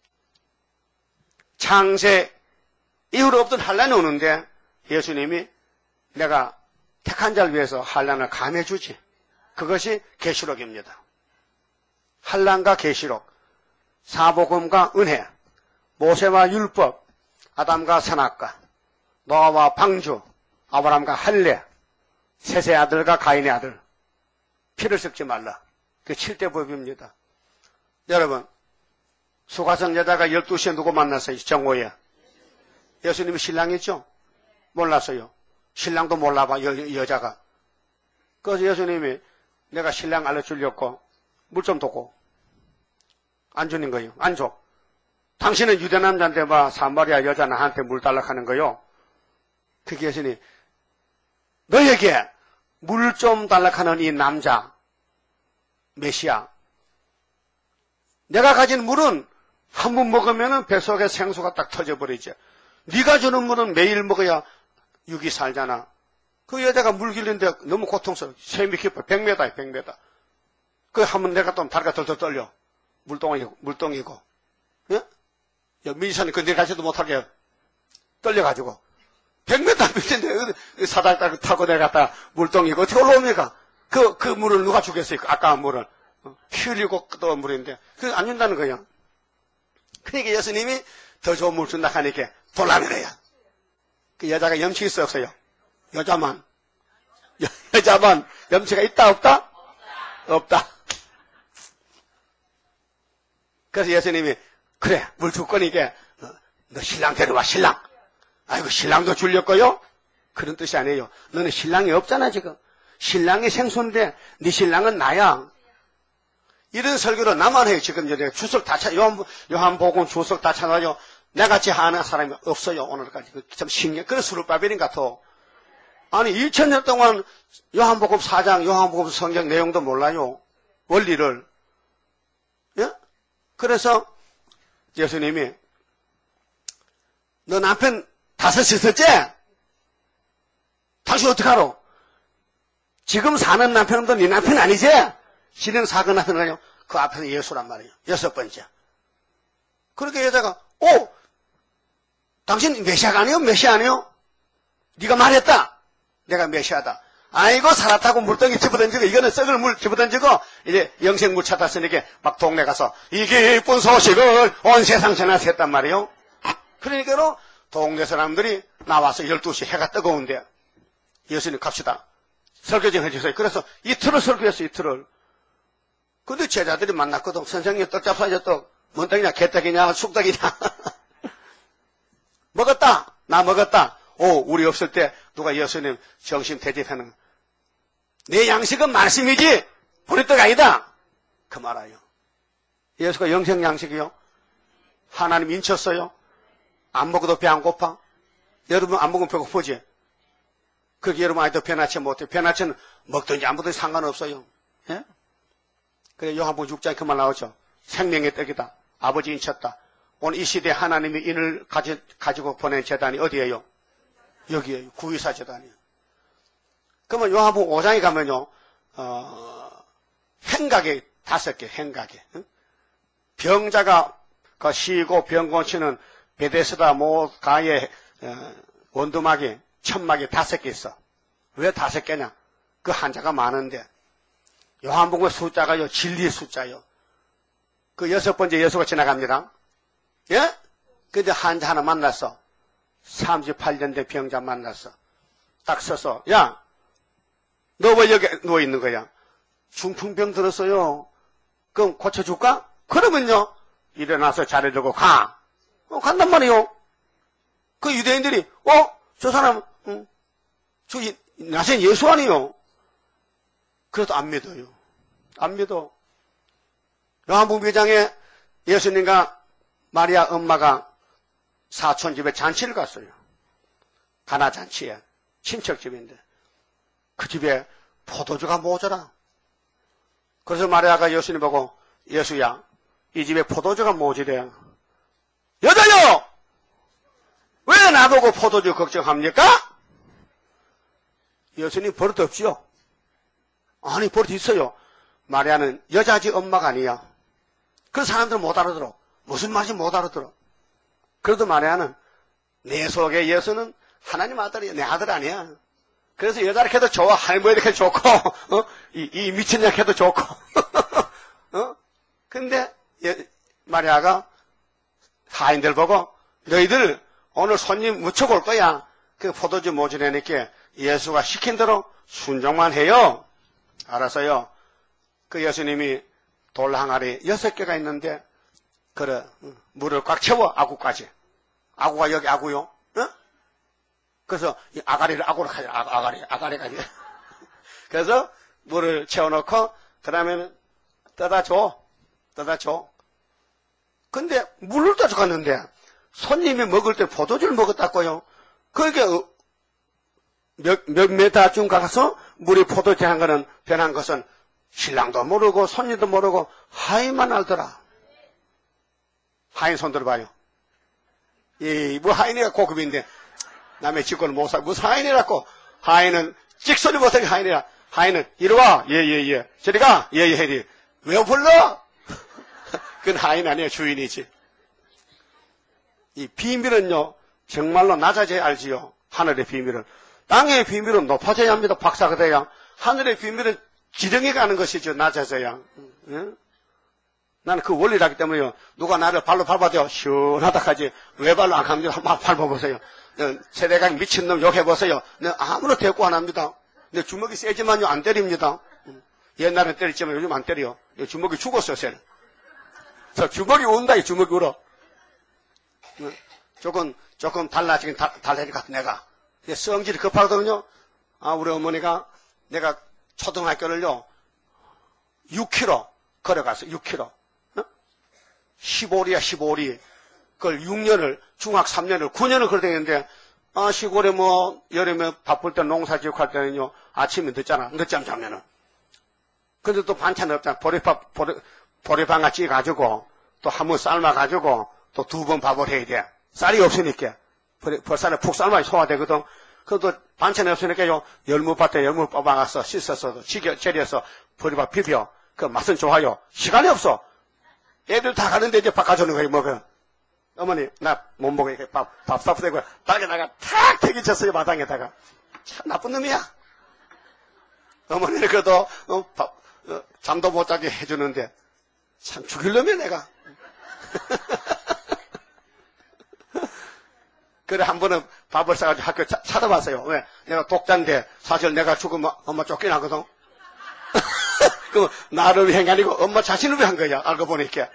창세 이후로 없던 환란이 오는데 예수님이 내가 택한 자를 위해서 환란을 감해주지. 그것이 계시록입니다. 환란과 계시록, 사복음과 은혜, 모세와 율법, 아담과 선악과, 노아와 방주, 아브라함과 할례, 셋의 아들과 가인의 아들, 피를 섞지 말라. 그 7대 법입니다. 여러분, 수가성 여자가 12시에 누구 만났어요? 정오에. 예수님이 신랑이죠? 몰랐어요. 신랑도 몰라봐, 여자가. 그래서 예수님이 내가 신랑 알려주려고 물 좀 두고 안 주는 거예요. 안 줘. 당신은 유대 남자인데 봐, 사마리아 여자 나한테 물 달라고 하는 거요. 그게 예수님이 너에게 물 좀 달라고 하는 이 남자 메시아, 내가 가진 물은 한 번 먹으면 뱃속에 생수가 딱 터져버리죠. 네가 주는 물은 매일 먹어야 육이 살잖아. 그 여자가 물 길는데 너무 고통스러워. 샘이 깊어. 100m야, 100m. 그 한번 내가 또 다리가 덜덜 떨려. 물동이고. 예? 민선이 그 내가지도 못하게 떨려가지고. 100m 밑인데 사다리 타고 내갔다 물동이고 어떻게 올라옵니까? 그 물을 누가 주겠어요? 아까운 물을. 피 흘리고 끄덕한 물인데. 그게 안 준다는 거예요. 그러니까 예수님이 더 좋은 물 준다 하니까 돌라매래요. 그 여자가 염치 있어 없어요? 여자만 염치가 있다 없다? 없다. 그래서 예수님이 그래 물 줄 거니까 너 신랑 데려와 신랑. 아이고 신랑도 줄렸고요? 그런 뜻이 아니에요. 너는 신랑이 없잖아 지금. 신랑이 생소인데 네 신랑은 나야. 이런 설교를 나만 해요. 지금 이제 주석 다 요한복음 주석 다 찾아요. 내같이 하는 사람이 없어요. 오늘까지. 참 신기해. 그런 수르바벨인 같아. 아니 2000년 동안 요한복음 4장 요한복음 성경 내용도 몰라요. 원리를. 예? 그래서 예수님이 너 남편 5 있었지? 당신 어떡하러? 지금 사는 남편도 네 남편 아니지? 신령 사건 남편은 아니요. 그 앞에서 예수란 말이에요. 6번째. 그렇게 여자가 당신 메시아가 아니요? 메시아 아니요? 네가 말했다. 내가 메시아다. 아이고 살았다고 물덩이 집어던지고 이거는 썩을 물 집어던지고 이제 영생물 찾았으니까 막 동네 가서 이 기쁜 소식을 온 세상 전하셨단 말이에요. 그러니까로 동네 사람들이 나와서 12시 해가 뜨거운데 예수님 갑시다. 설교 좀 해주세요. 그래서 이틀을 설교했어요. 이틀을. 근데 제자들이 만났거든. 선생님 떡 잡사줘 떡. 뭔 떡이냐 개떡이냐 쑥떡이냐. 먹었다. 나 먹었다. 우리 없을 때 누가 예수님 정신 대접하는 내 양식은 말씀이지 보리떡 아니다. 그 말아요. 예수가 영생 양식이요. 하나님 인쳤어요. 안 먹어도 배 안 고파? 여러분 안 먹으면 배고프지? 그게 여러분 아직도 배나치 못해. 배나치는 먹든지 안 먹든지 상관없어요. 예? 그래 요한복음 6장에 그 말 나오죠. 생명의 떡이다. 아버지 인쳤다. 오늘 이 시대에 하나님이 인을 가지고 보낸 재단이 어디예요? 여기에요. 구의사 재단이에요. 그러면 요한복음 5장에 가면요. 행각에 5개 행각에. 응? 병자가 쉬고 병 고치는 베데스다 모가의 원두막이 천막이 5개 있어. 왜 5개냐? 그 한자가 많은데 요한복음의 숫자가요 진리의 숫자요. 그 6번째 예수가 지나갑니다. 예? 근데 한자 하나 만났어. 38년 된 병자 만났어. 딱 서서 야 너 왜 여기 누워있는 거야? 중풍병 들었어요. 그럼 고쳐줄까? 그러면요, 일어나서 자리를 두고 가. 간단 말이요. 그 유대인들이, 저 사람, 저 나신 예수 아니요? 그래도 안 믿어요. 안 믿어. 요한복음 2장에 예수님과 마리아 엄마가 사촌 집에 잔치를 갔어요. 가나 잔치에. 친척집인데. 그 집에 포도주가 모자라. 그래서 마리아가 예수님 보고, 예수야, 이 집에 포도주가 모자래. 여자요! 왜 나보고 포도주 걱정합니까? 예수님 버릇 없지요? 아니, 버릇 있어요. 마리아는 여자지 엄마가 아니야. 그래서 사람들은 못 알아들어. 무슨 말인지 못 알아들어. 그래도 마리아는 내 속에 예수는 하나님 아들이야. 내 아들 아니야. 그래서 여자를 해도 좋아. 할머니를 해도 좋고, 이 미친 년 해도 좋고. 근데 마리아가 하인들 보고, 너희들 오늘 손님 무척 올 거야. 그 포도주 모자라니까 예수가 시킨 대로 순종만 해요. 알았어요. 그 예수님이 돌 항아리 6개가 있는데, 그래, 물을 꽉 채워, 아구까지. 아구가 여기 아구요. 그래서 이 아가리를 아구로 가져, 아가리까지. 그래서 물을 채워놓고, 그 다음에는 떠다 줘. 근데 물을 떠줘갔는데, 손님이 먹을 때 포도주를 먹었다고요. 그게 몇 메다쯤 가서 물이 포도주 한 거는 변한 것은 신랑도 모르고 손님도 모르고 하인만 알더라. 하인 손 들어봐요. 뭐 하인이가 고급인데 남의 직권을 못 사. 무슨 하인이라고. 하인은 찍소리 못하게 하인이라. 하인은 이리 와. 예. 저리 가. 예. 해리. 왜 불러? 그건 하인 아니에요. 주인이지. 이 비밀은요, 정말로 낮아져야 알지요. 하늘의 비밀은. 땅의 비밀은 높아져야 합니다. 박사가 돼야. 하늘의 비밀은 지렁이 가는 것이죠. 낮아져야. 응? 나는 그 원리라기 때문에요. 누가 나를 발로 밟아도 시원하다 하지. 왜 발로 안 갑니다. 한번 밟아보세요. 세대강 미친놈 욕해보세요. 아무런 대꾸 안 합니다. 내 주먹이 세지만요, 안 때립니다. 옛날엔 때렸지만 요즘 안 때려요. 주먹이 죽었어요, 쟤는. 주먹이 운다, 이 주먹이 울어. 조금 달라지긴 달라니까, 내가. 성질이 급하거든요. 우리 어머니가 내가 초등학교를요, 6km 걸어갔어요, 6km. 15리야, 15리. 그걸 6년을, 중학 3년을, 9년을 걸어다녔는데, 시골에 여름에 바쁠 때 농사지고 할 때는요, 아침에 늦잠 자면은. 근데 또 반찬 없잖아. 보리밥가 찌가지고, 또 한 번 삶아가지고, 또 2번 밥을 해야 돼. 쌀이 없으니까. 벌쌀을 푹 삶아야 소화되거든. 그래도 반찬이 없으니까요, 열무밭에 열무 뽑아가서 씻어서, 절여서 보리밥 비벼. 그 맛은 좋아요. 시간이 없어. 애들 다 가는데 이제 바꿔주는 거예요, 먹어. 어머니, 나 못 먹어. 밥 삽대고, 땅에다가 탁 태기쳤어요, 마당에다가. 참 나쁜 놈이야. 어머니는 그래도, 잠도 못 자게 해주는데, 참 죽일 놈이야, 내가. 그래, 한 번은 밥을 싸가지고 학교 찾아봤어요. 왜? 내가 독자인데, 사실 내가 죽으면 엄마 쫓겨나거든. 그럼 나를 위한 게 아니고 엄마 자신을 위한 거야, 알고 보니까.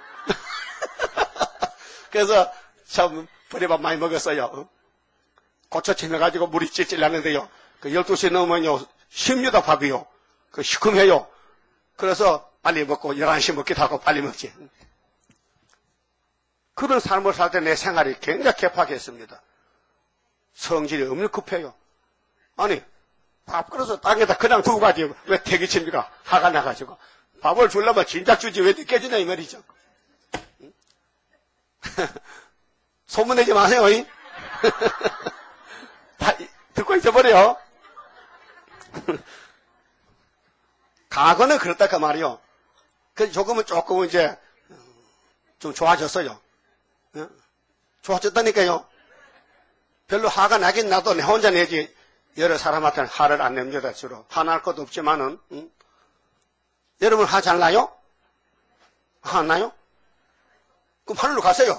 그래서 참 보리밥 많이 먹었어요. 고쳐 치면가지고 물이 찔찔 나는데요. 그 12시 넘으면요, 쉽니다, 밥이요. 그 시큼해요. 그래서 빨리 먹고 11시 먹기도 하고 빨리 먹지. 그런 삶을 살 때 내 생활이 굉장히 개팍했습니다. 성질이 엄청 급해요. 아니, 밥 그래서 땅에다 그냥 두고 가지. 왜 태기칩니까? 화가 나가지고. 밥을 주려면 진작 주지 왜 늦게 주냐 이 말이죠. 소문내지 마세요. 다 듣고 있어버려. 과거는 그렇다 그 말이요. 그 조금 이제 좀 좋아졌어요. 좋아졌다니까요. 별로 화가 나긴 나도 내 혼자 내지 여러 사람한테는 화를 안 냅니다. 주로 화날 것도 없지만은. 여러분 화 잘 나요? 화 안 나요? 그럼 하늘로 가세요.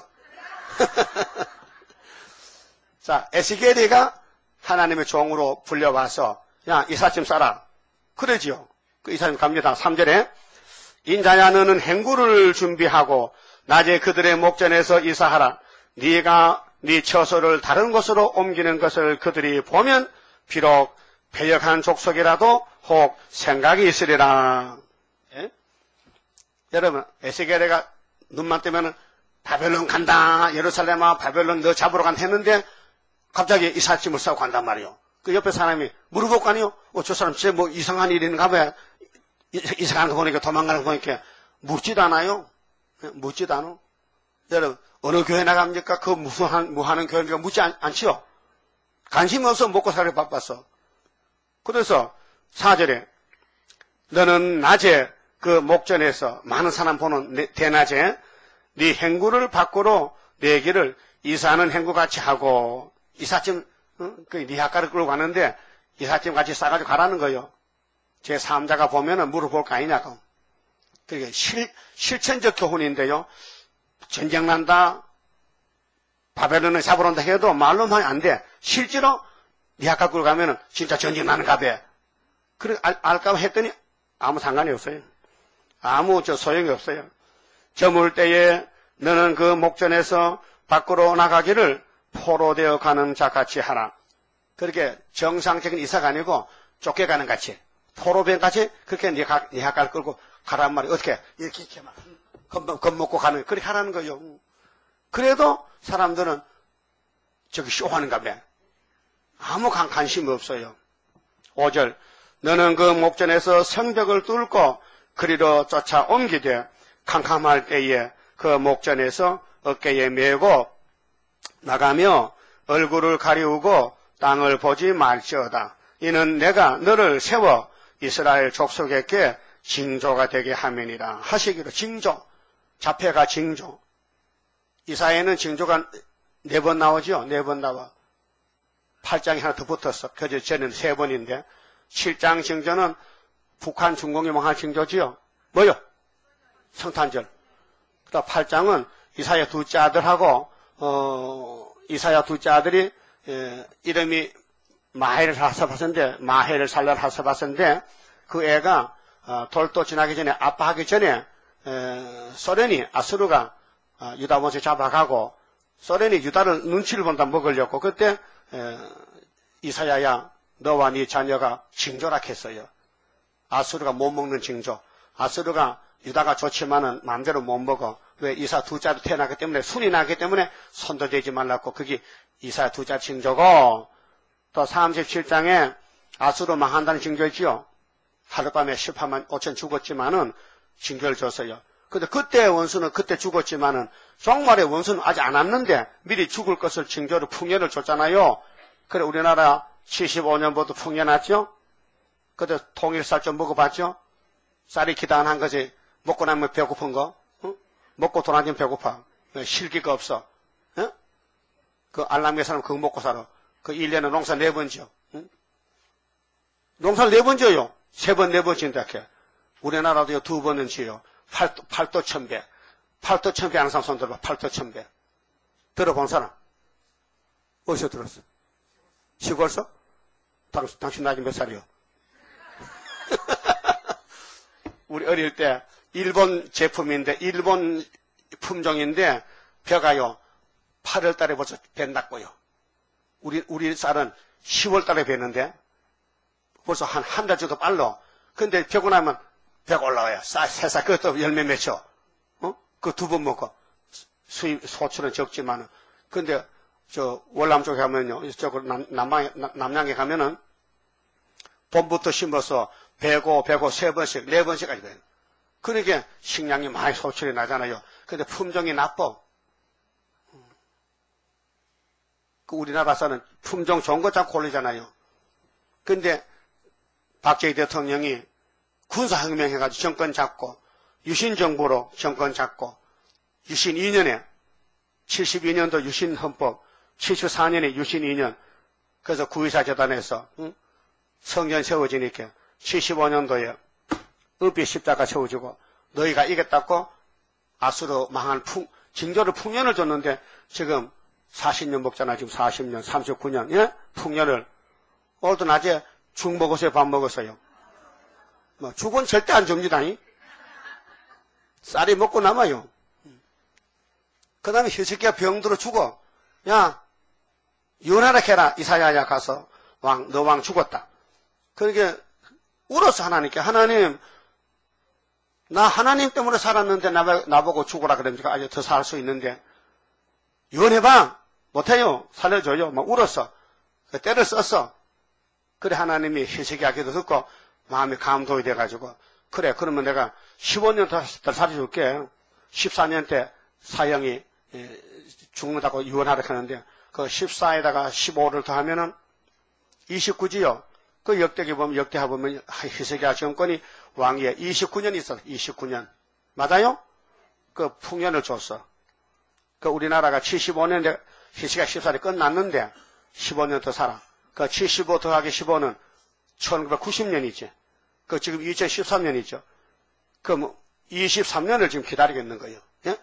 자, 에스겔이가 하나님의 종으로 불려와서 야, 이삿짐 싸라. 그러지요. 그 이사님 갑니다. 3절에 인자야 너는 행구를 준비하고 낮에 그들의 목전에서 이사하라. 네가 네 처소를 다른 곳으로 옮기는 것을 그들이 보면 비록 패역한 족속이라도 혹 생각이 있으리라. 예? 여러분 에스겔에가 눈만 뜨면 바벨론 간다. 예루살렘아 바벨론 너 잡으러 간다 했는데 갑자기 이삿짐을 싸고 간단 말이요. 그 옆에 사람이 물어볼 거 아니요? 저 사람 진짜 뭐 이상한 일이 있는가 봐요. 이상한 거 보니까 도망가는 거 보니까 묻지도 않아요. 묻지도 않아. 여러분 어느 교회 나갑니까? 그 무하는 교회니까 묻지 않지요. 관심이 없어 먹고 살기 바빴어. 그래서 4절에 너는 낮에 그 목전에서 많은 사람 보는 대낮에 네 행구를 밖으로 네 길을 이사하는 행구같이 하고 이삿짐 그 니하가를 끌고 가는데 이삿짐 같이 싸가지고 가라는 거예요. 제 3자가 보면은 물어볼 거 아니냐고. 그게 실천적 교훈인데요. 전쟁 난다, 바벨론을 잡으러 온다 해도 말로만 안 돼. 실제로 니하가 끌고 가면은 진짜 전쟁 나는가 봐. 그래 알까 했더니 아무 상관이 없어요. 아무 소용이 없어요. 저물 때에 너는 그 목전에서 밖으로 나가기를 포로되어 가는 자같이 하라. 그렇게 정상적인 이사가 아니고 쫓겨가는 같이 포로병같이 그렇게 니하가를 끌고 가란 말이에요. 어떻게 이렇게 막 겁먹고 가는 그렇게 하라는 거예요. 그래도 사람들은 저기 쇼하는가 봐. 아무 관심이 없어요. 5절 너는 그 목전에서 성벽을 뚫고 그리로 쫓아 옮기되 캄캄할 때에 그 목전에서 어깨에 메고 나가며 얼굴을 가리우고 땅을 보지 말지어다. 이는 내가 너를 세워 이스라엘 족속에게 징조가 되게 함이니라 하시기로. 징조, 자폐가 징조. 이사야에는 징조가 4번 나오죠. 4번 나와. 8장이 하나 더 붙었어. 그저 쟤는 3번인데 7장 징조는 북한 중공이 망할 징조지요. 뭐요? 성탄절. 그다음 8장은 이사야 둘째 아들하고 이사야 둘째 아들이 이름이 마헬을 살랄 하사바스인데 그 애가 돌도 지나기 전에 아빠 하기 전에 소련이 아수르가 유다 원수 잡아가고 소련이 유다를 눈치를 본다 먹으려고 그때 이사야야 너와 네 자녀가 징조라 했어요. 아수르가 못 먹는 징조. 아수르가 유다가 좋지만은 마음대로 못 먹어. 왜? 이사 둘째 아들 태어나기 때문에 순이 나기 때문에 손도 대지 말라고. 그게 이사 둘째 징조고 또 37장에 아수르 망한다는 징조였지요. 하룻밤에 18만 5천 죽었지만은 징조를 줬어요. 근데 그때 원수는 그때 죽었지만은 종말의 원수는 아직 안 왔는데 미리 죽을 것을 징조로 풍년을 줬잖아요. 그래 우리나라 75년부터 풍년 왔죠. 그때 통일쌀 좀 먹어봤죠. 쌀이 기다란 거지. 먹고 나면 배고픈 거. 응? 먹고 돌아다니면 배고파. 실기가 없어. 응? 그 알람의 사람 그거 먹고 살아. 그 1년에 농사 4번 지어. 응? 농사를 4번 지어요. 3번, 4번 지은다 이렇게. 우리나라도요 2번은 지어요. 팔도 천배. 팔도 천배 항상 손 들어봐. 팔도 천배. 들어본 사람? 어디서 들었어? 시골서? 당신 나이 몇 살이요? 우리 어릴 때 일본 제품인데 일본 품종인데 벼가요 8월 달에 벌써 뱉났고요. 우리 쌀은 10월 달에 뱉는데 벌써 한 달 정도 빨라. 근데 벼고 나면 벼가 올라와요. 새싹 그것도 열매 맺혀. 그 2번 먹고 소출은 적지만은. 근데 저 월남 쪽에 가면요. 이쪽으로 남양에 가면은 봄부터 심어서 배고 3번씩 4번씩까지 돼요. 그러니까 식량이 많이 소출이 나잖아요. 근데 품종이 나빠. 그 우리나라 쌀은 품종 좋은 거 자꾸 고르잖아요. 근데 박정희 대통령이 군사혁명 해가지고 정권 잡고 유신정부로 정권 잡고 유신 2년에 72년도 유신헌법 74년에 유신 2년 그래서 구의사 재단에서 성전 세워지니까 75년도에 은빛 십자가 세워지고 너희가 이겼다고 아수르 망한 징조를 풍년을 줬는데 지금 40년 먹잖아. 지금 40년 39년 예? 풍년을 오늘도 낮에 죽 먹었어요? 밥 먹었어요? 뭐 죽은 절대 안 줍니다. 쌀이 먹고 남아요. 그 다음에 히스기야 병들어 죽어. 야, 이혼하라 해라. 이사야야 가서 너 왕 죽었다. 그러니까 울었어 하나님께. 하나님, 나 하나님 때문에 살았는데 나보고 죽어라 그러니까 아주 더 살 수 있는데 이혼해봐. 못해요. 살려줘요. 막 울었어. 때를 썼어. 그래 하나님이 히스기야 기도 듣고 마음이 감동이 돼가지고 그래 그러면 내가 15년 더 살려줄게. 14년 때 사형이 죽는다고 이혼하라 하는데 그 14에다가 15를 더하면은 29지요. 그 역대기 보면 역대하 보면 히스기야 정권이 왕위에 29년 있었어. 29년 맞아요? 그 풍년을 줬어. 그 우리나라가 75년에 히스기야 14대 끝났는데 15년 더 살아. 그 75 더하기 15는 1990년이지. 그 지금 2013년이죠. 그 23년을 지금 기다리고 있는 거예요. 예?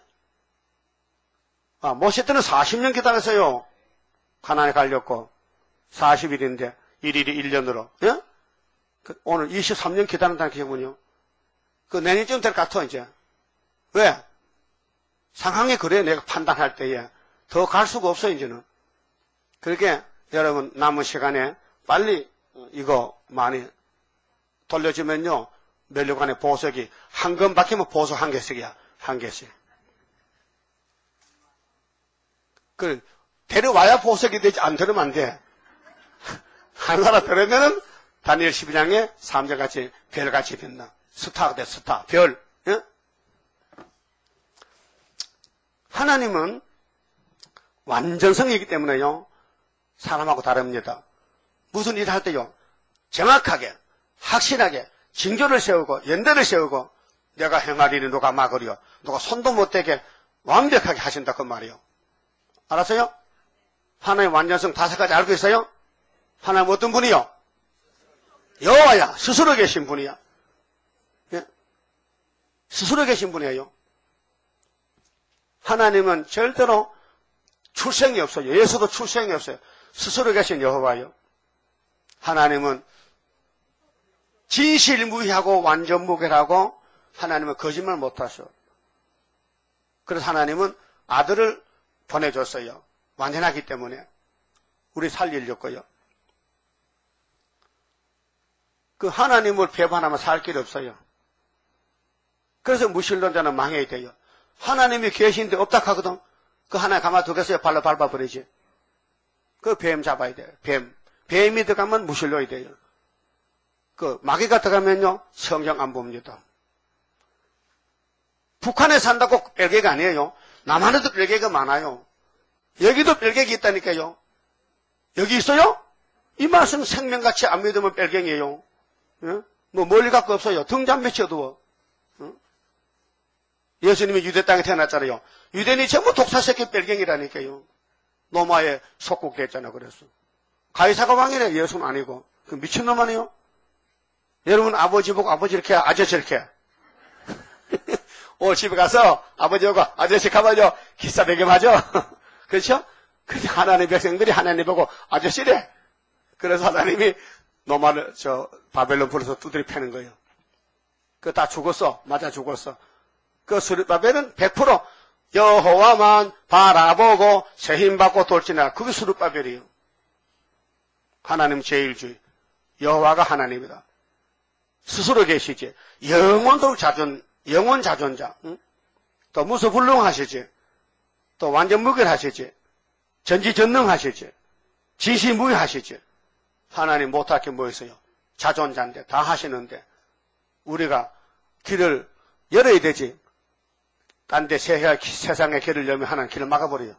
모세 때는 40년 기다렸어요. 가나안에 갈렸고 40일인데 1일이 1년으로. 예? 오늘 23년 기다린다는 기분이요. 그 내년쯤 될 것 같아 이제. 왜? 상황이 그래. 내가 판단할 때에 더 갈 수가 없어 이제는. 그렇게 여러분 남은 시간에 빨리 이거 많이 돌려주면요. 면류관의 보석이 한 건 박히면 보석 한 개씩이야. 한 개씩. 그 데려와야 보석이 되지 안 들으면 안 돼. 하나라 들으면은 다니엘 12장에 3절같이 별같이 빛나. 스타가 돼 스타. 별. 예? 하나님은 완전성이기 때문에요. 사람하고 다릅니다. 무슨 일을 할 때요. 정확하게 확실하게 징조를 세우고 연대를 세우고 내가 행하리니 누가 막으리요. 누가 손도 못 대게 완벽하게 하신다 그 말이요. 알았어요? 하나님의 완전성 5가지 알고 있어요? 하나님 어떤 분이요? 여호와야. 스스로 계신 분이야. 예? 스스로 계신 분이에요. 하나님은 절대로 출생이 없어요. 예수도 출생이 없어요. 스스로 계신 여호와요. 하나님은 진실무의하고 완전무결하고 하나님은 거짓말 못하셔. 그래서 하나님은 아들을 보내줬어요. 완전하기 때문에 우리 살리려고요. 그 하나님을 배반하면 살 길이 없어요. 그래서 무신론자는 망해야 돼요. 하나님이 계신데 없다 하거든. 그 하나님 가만 두겠어요. 발로 밟아버리지. 그 뱀 잡아야 돼요. 뱀이 들어가면 무신론이 돼요. 그 마귀가 들어가면요. 성경 안 봅니다. 북한에 산다고 뺄개가 아니에요. 남한에도 뺄개가 많아요. 여기도 뺄개가 있다니까요. 여기 있어요? 이 말씀 생명같이 안 믿으면 뺄갱이에요. 예? 뭐 멀리 갖고 없어요. 등잔 밑이 어두워. 예수님이 유대 땅에 태어났잖아요. 유대인이 전부 독사새끼 뺄갱이라니까요. 로마에 속국됐잖아 그랬어. 가이사가 왕이래. 예수는 아니고. 그 미친놈 아니에요? 여러분 아버지 보고 아버지 이렇게 아저씨 이렇게 오늘 집에 가서 아버지하고 아저씨 가봐요. 기싸 배경하죠? 그렇죠? 근데 하나님 백성들이 하나님 보고 아저씨래. 그래서 하나님이 노마를 바벨론 불러서 두드려 패는 거예요. 그 다 죽었어. 맞아 죽었어. 그 스룹바벨은 100% 여호와만 바라보고 세힘받고 돌진하라. 그게 스룹바벨이에요. 하나님 제일주의. 여호와가 하나님이다. 스스로 계시지. 영원 자존자. 응? 또 무소불능하시지. 또 완전 무결하시지. 전지전능하시지. 진시무의하시지. 하나님 못할 게 뭐 있어요? 자존자인데 다 하시는데 우리가 길을 열어야 되지. 딴 데 세상의 길을 열면 하나님 길을 막아버려요.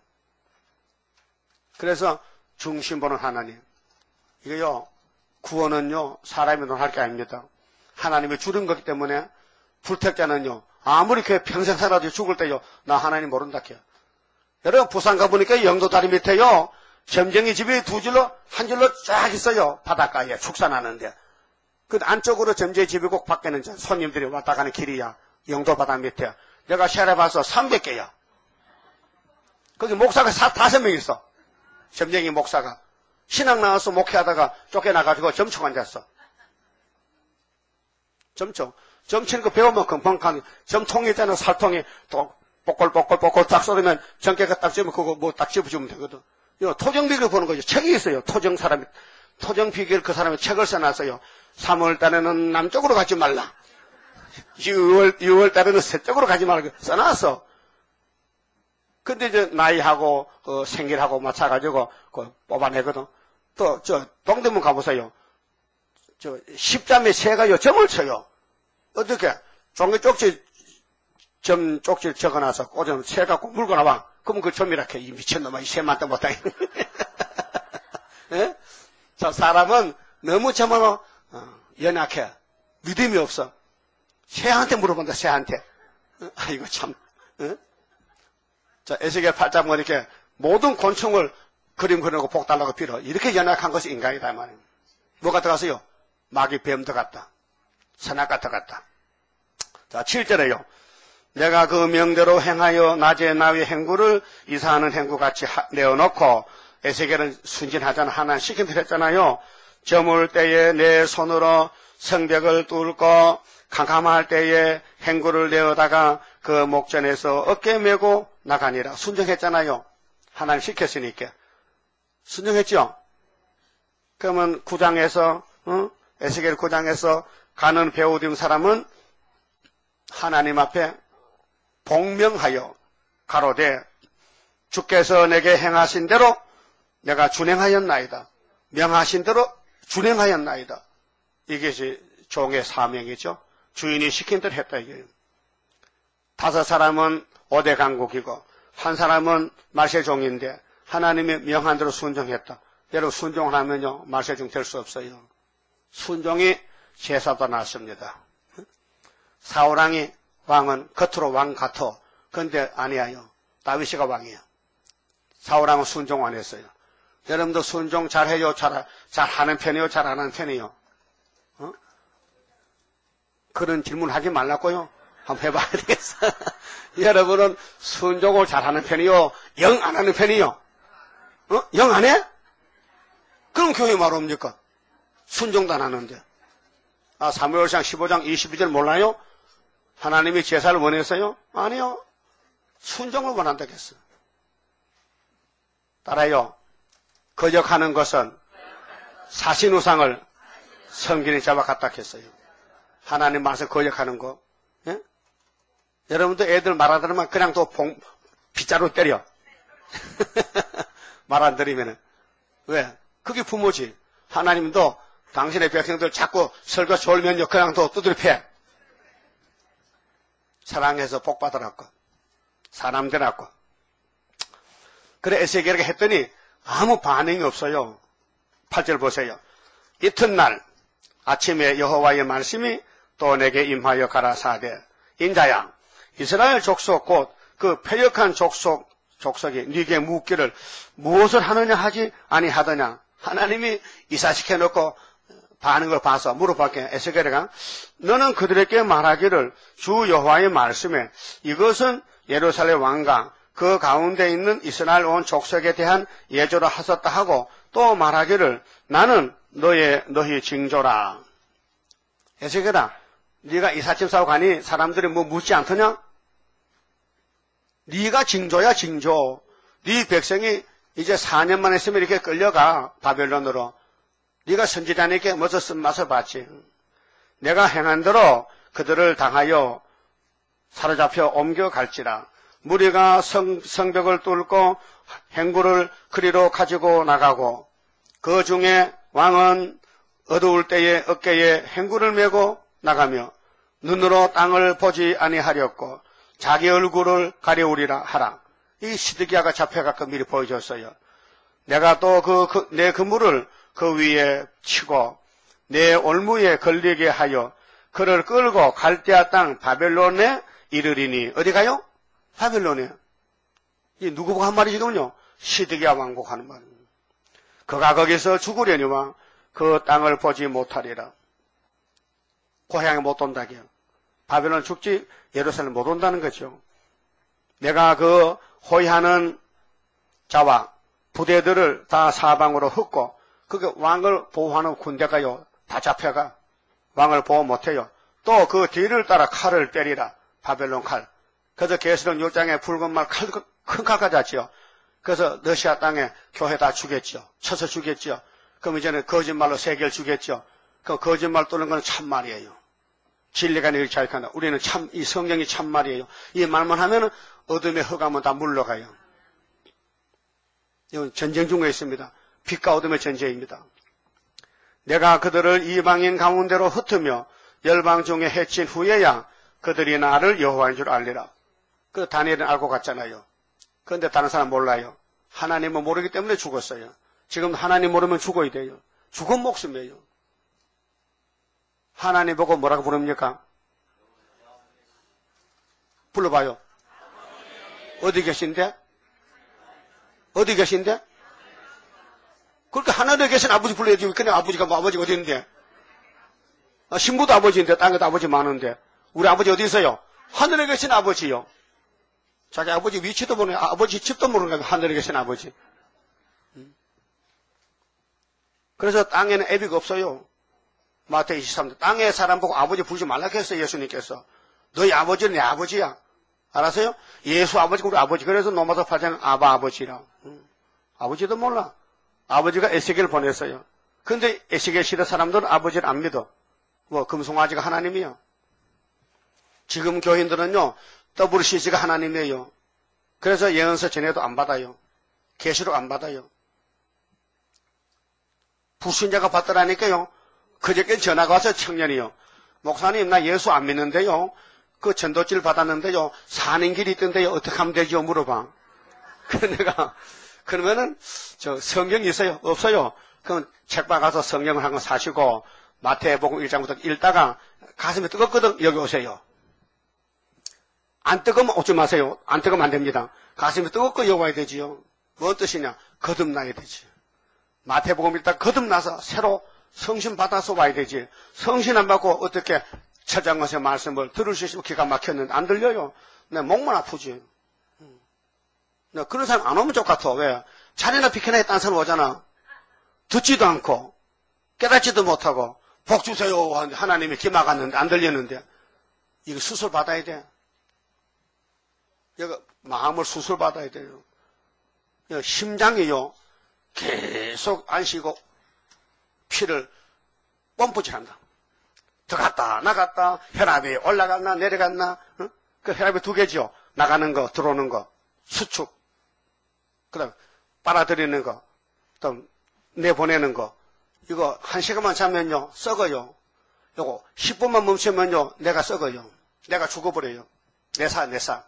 그래서 중심 보는 하나님. 이거요. 구원은요. 사람이 논할 게 아닙니다. 하나님이 주는 거기 때문에 불택자는요. 아무리 평생 살아도 죽을 때요. 나 하나님 모른다 해요. 여러분 부산 가보니까 영도다리 밑에요. 점쟁이 집이 한 줄로 쫙 있어요. 바닷가에 축산하는데. 그 안쪽으로 점쟁이 집이 꼭 밖에는 손님들이 왔다 가는 길이야. 영도 바다 밑에. 내가 세려봐서 300개야. 거기 목사가 5명 있어. 점쟁이 목사가. 신앙 나와서 목회하다가 쫓겨나가지고 점청 앉았어. 점청. 점치는 거 배우면 금방 가는, 점통이 있잖아, 살통이. 또, 뽀꼴뽀꼴뽀꼴 딱 쏟으면, 전개가 딱 집으면 그거 뭐 딱 집어주면 되거든. 이거 토정비결 보는 거죠. 책이 있어요. 토정비결 그 사람이 책을 써놨어요. 3월 달에는 남쪽으로 가지 말라. 6월 달에는 서쪽으로 가지 말라. 써놨어. 근데 이제 나이하고, 생일하고 맞춰가지고, 뽑아내거든. 또, 동대문 가보세요. 10잠에 새가요, 점을 쳐요. 어떻게? 종이 쪽지 적어놔서 꽂으면 새 갖고 물고 나와. 그러면 그 점이라 해. 이 미친놈아, 이 새만 또 못하게. 예? 사람은 너무 점을, 연약해. 믿음이 없어. 새한테 물어본다, 새한테. 아이고, 참. 에스겔 8장 뭐 이렇게 모든 곤충을 그림 그리고 복 달라고 빌어. 이렇게 연약한 것이 인간이다, 말이에요. 뭐가 들어갔어요? 마귀 뱀 들어갔다. 선악가 들어갔다. 자, 7절에요. 내가 그 명대로 행하여 낮에 나의 행구를 이사하는 행구같이 내어놓고, 에스겔은 순진하잖아. 하나님 시킨 대로 했잖아요. 저물 때에 내 손으로 성벽을 뚫고 캄캄할 때에 행구를 내어다가 그 목전에서 어깨 메고 나가니라. 순종했잖아요. 하나님 시켰으니까. 순종했죠? 그러면 9장에서, 에스겔 9장에서 가는 베오dim 사람은 하나님 앞에 복명하여 가로되 주께서 내게 행하신 대로 내가 준행하였나이다. 명하신 대로 준행하였나이다. 이게 종의 사명이죠. 주인이 시킨 대로 했다 이게요. 5사람은 5대 강국이고 한 사람은 말세종인데 하나님의 명한 대로 순종했다. 여러분 순종을 하면요 말세종 될 수 없어요. 순종이 제사보다 낫습니다. 사울왕이 왕은 겉으로 왕 같아. 그런데 아니에요. 다윗이가 왕이야. 사울왕은 순종 안 했어요. 여러분도 순종 잘해요? 잘하는 편이요? 잘하는 편이요? 그런 질문 하지 말라고요? 한번 해봐야 되겠어. 여러분은 순종을 잘하는 편이요? 영 안 하는 편이요? 영 안 해? 그럼 교회 말 옵니까? 순종도 안 하는데. 사무엘상 15장 22절 몰라요? 하나님이 제사를 원했어요? 아니요. 순종을 원한다겠어. 따라요. 거역하는 것은 사신우상을 섬기는 자와 같다 했어요. 하나님 말씀 거역하는 거. 예? 여러분도 애들 말 안 들으면 그냥 또 빗자루 때려. 말 안 들으면은. 왜? 그게 부모지. 하나님도 당신의 백성들 자꾸 설거 졸면요 그냥 또 두드려 패. 사랑해서 복 받으라고. 사람 되라고. 그래 에스겔에게 했더니 아무 반응이 없어요. 8절 보세요. 이튿날 아침에 여호와의 말씀이 또 내게 임하여 가라사대 인자야 이스라엘 족속 곧 그 패역한 족속이 네게 묻기를 무엇을 하느냐 하지 아니하더냐. 하나님이 이사시켜 놓고 반응을 봐서 물어봤게 에스겔이가 너는 그들에게 말하기를 주 여호와의 말씀에 이것은 예루살렘 왕과 그 가운데 있는 이스라엘 온 족속에 대한 예조로 하셨다 하고 또 말하기를 나는 너희 징조라. 에스겔아 네가 이삿짐 싸고 가니 사람들이 뭐 묻지 않더냐? 네가 징조야 징조. 네 백성이 이제 4년 만에 있으면 이렇게 끌려가 바벨론으로. 네가 선지자니까 먼저 쓴맛을 봤지. 내가 행한 대로 그들을 당하여 사로잡혀 옮겨갈지라. 무리가 성벽을 뚫고 행구를 그리로 가지고 나가고 그 중에 왕은 어두울 때에 어깨에 행구를 메고 나가며 눈으로 땅을 보지 아니하렸고 자기 얼굴을 가려우리라 하라. 이 시드기야가 잡혀갖고 미리 보여줬어요. 내가 또 내 그물을 그 위에 치고 내 올무에 걸리게 하여 그를 끌고 갈대아 땅 바벨론에 이르리니. 어디 가요? 바벨론에. 이 누구 보고 한 말이지군요. 시드기야 왕국 하는 말입니다. 그가 거기서 죽으려니와 그 땅을 보지 못하리라. 고향에 못 온다게요. 바벨론 죽지 예루살렘 못 온다는 거죠. 내가 그 호위하는 자와 부대들을 다 사방으로 흩고 그게 왕을 보호하는 군대가요 다 잡혀가 왕을 보호 못해요. 또 그 뒤를 따라 칼을 때리라. 바벨론 칼. 그래서 계시록 6장에 붉은 말 큰 칼까지 왔지요. 그래서 러시아 땅에 교회 다 죽였죠. 쳐서 죽였죠. 그럼 이제는 거짓말로 세계를 죽였죠. 그 거짓말 또는 건 참말이에요. 진리가 늘 자익한다. 우리는 참, 이 성경이 참말이에요. 이 말만 하면은 어둠의 흑암은 다 물러가요. 이건 전쟁 중에 있습니다. 빛과 어둠의 전쟁입니다. 내가 그들을 이방인 가운데로 흩으며 열방 중에 해친 후에야 그들이 나를 여호와인 줄 알리라. 그 다니엘은 알고 갔잖아요. 그런데 다른 사람 몰라요. 하나님은 모르기 때문에 죽었어요. 지금 하나님 모르면 죽어야 돼요. 죽은 목숨이에요. 하나님 보고 뭐라고 부릅니까? 불러봐요. 어디 계신데? 어디 계신데? 그렇게 하늘에 계신 아버지 불러야지. 그냥 아버지가 뭐 아버지가 어디 있는데? 신부도 아버지인데 땅에도 아버지 많은데 우리 아버지 어디 있어요? 하늘에 계신 아버지요. 자기 아버지 위치도 모르는 아버지 집도 모르는 거예요. 하늘에 계신 아버지. 그래서 땅에는 애비가 없어요. 마태복음 23절 땅에 사람 보고 아버지 부르지 말라고 했어요. 예수님께서. 너희 아버지는 내 아버지야. 알았어요? 예수 아버지가 우리 아버지. 그래서 로마서 8장은 아바 아버지라. 아버지도 몰라. 아버지가 에스겔을 보냈어요. 근데 에스겔 시대 사람들은 아버지를 안 믿어. 뭐 금송아지가 하나님이요. 지금 교인들은요. WCC가 하나님이에요. 그래서 예언서 전해도 안 받아요. 계시록 안 받아요. 불신자가 받더라니까요. 그저께 전화가 와서 청년이요. 목사님 나 예수 안 믿는데요. 그 전도지를 받았는데요. 사는 길이 있던데요. 어떻게 하면 되죠? 물어봐. 그래서 내가 그러면은 저 성경이 있어요? 없어요? 그럼 책방 가서 성경을 한 권 사시고 마태복음 1장부터 읽다가 가슴이 뜨겁거든. 여기 오세요. 안 뜨거우면 오지 마세요. 안 뜨거우면 안 됩니다. 가슴이 뜨겁고 여기 와야 되지요. 뭔 뜻이냐? 거듭나야 되지. 마태복음 읽다가 거듭나서 새로 성신 받아서 와야 되지. 성신 안 받고 어떻게 처장것의 말씀을 들을 수 있으면 기가 막혔는데 안 들려요. 내 목만 아프지. 그런 사람 안 오면 좋겠어. 왜? 자네나 비켜나게 딴 사람 오잖아. 듣지도 않고 깨닫지도 못하고 복 주세요 하는데 하나님이 귀 막았는데 안 들렸는데 이거 수술 받아야 돼. 이거 마음을 수술 받아야 돼요. 이거 심장이요. 계속 안 쉬고 피를 펌프질한다. 들어갔다 나갔다 혈압이 올라갔나 내려갔나. 응? 그 혈압이 두 개죠. 나가는 거 들어오는 거 수축. 그 다음에 빨아들이는 거 또 내보내는 거. 이거 1시간만 자면요 썩어요. 요거 10분만 멈추면요 내가 썩어요. 내가 죽어버려요. 내 사.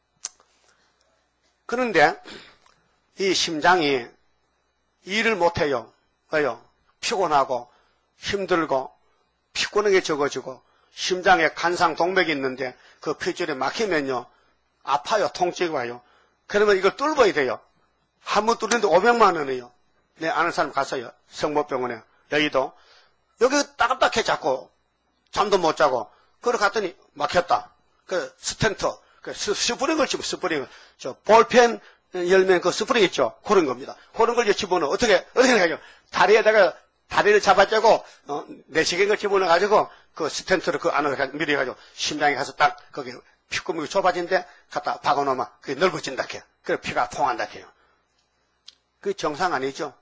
그런데 이 심장이 일을 못해요. 왜요? 피곤하고 힘들고 피곤하게 적어지고 심장에 간상 동맥이 있는데 그 핏줄이 막히면요 아파요. 통증이 와요. 그러면 이걸 뚫어야 돼요. 한 번 뚫는데 500만 원이에요. 내 아는 사람 갔어요. 성모병원에 여의도. 여기 따갑딱해 자꾸 잠도 못 자고. 그러 갔더니 막혔다. 그 스텐트 그 스프링을 집어 스프링을 저 볼펜 열면 그 스프링 있죠. 그런 겁니다. 그런 걸 집어넣어 어떻게 해요? 다리에다가 다리를 잡아떼고 내시경을 집어넣어가지고 그 스텐트를 그 안으로 밀어가지고 심장에 가서 딱 거기 피구멍이 좁아진데 갖다 박아놓으면 그게 넓어진다 해요. 그래 피가 통한다 해요. 그게 정상 아니죠?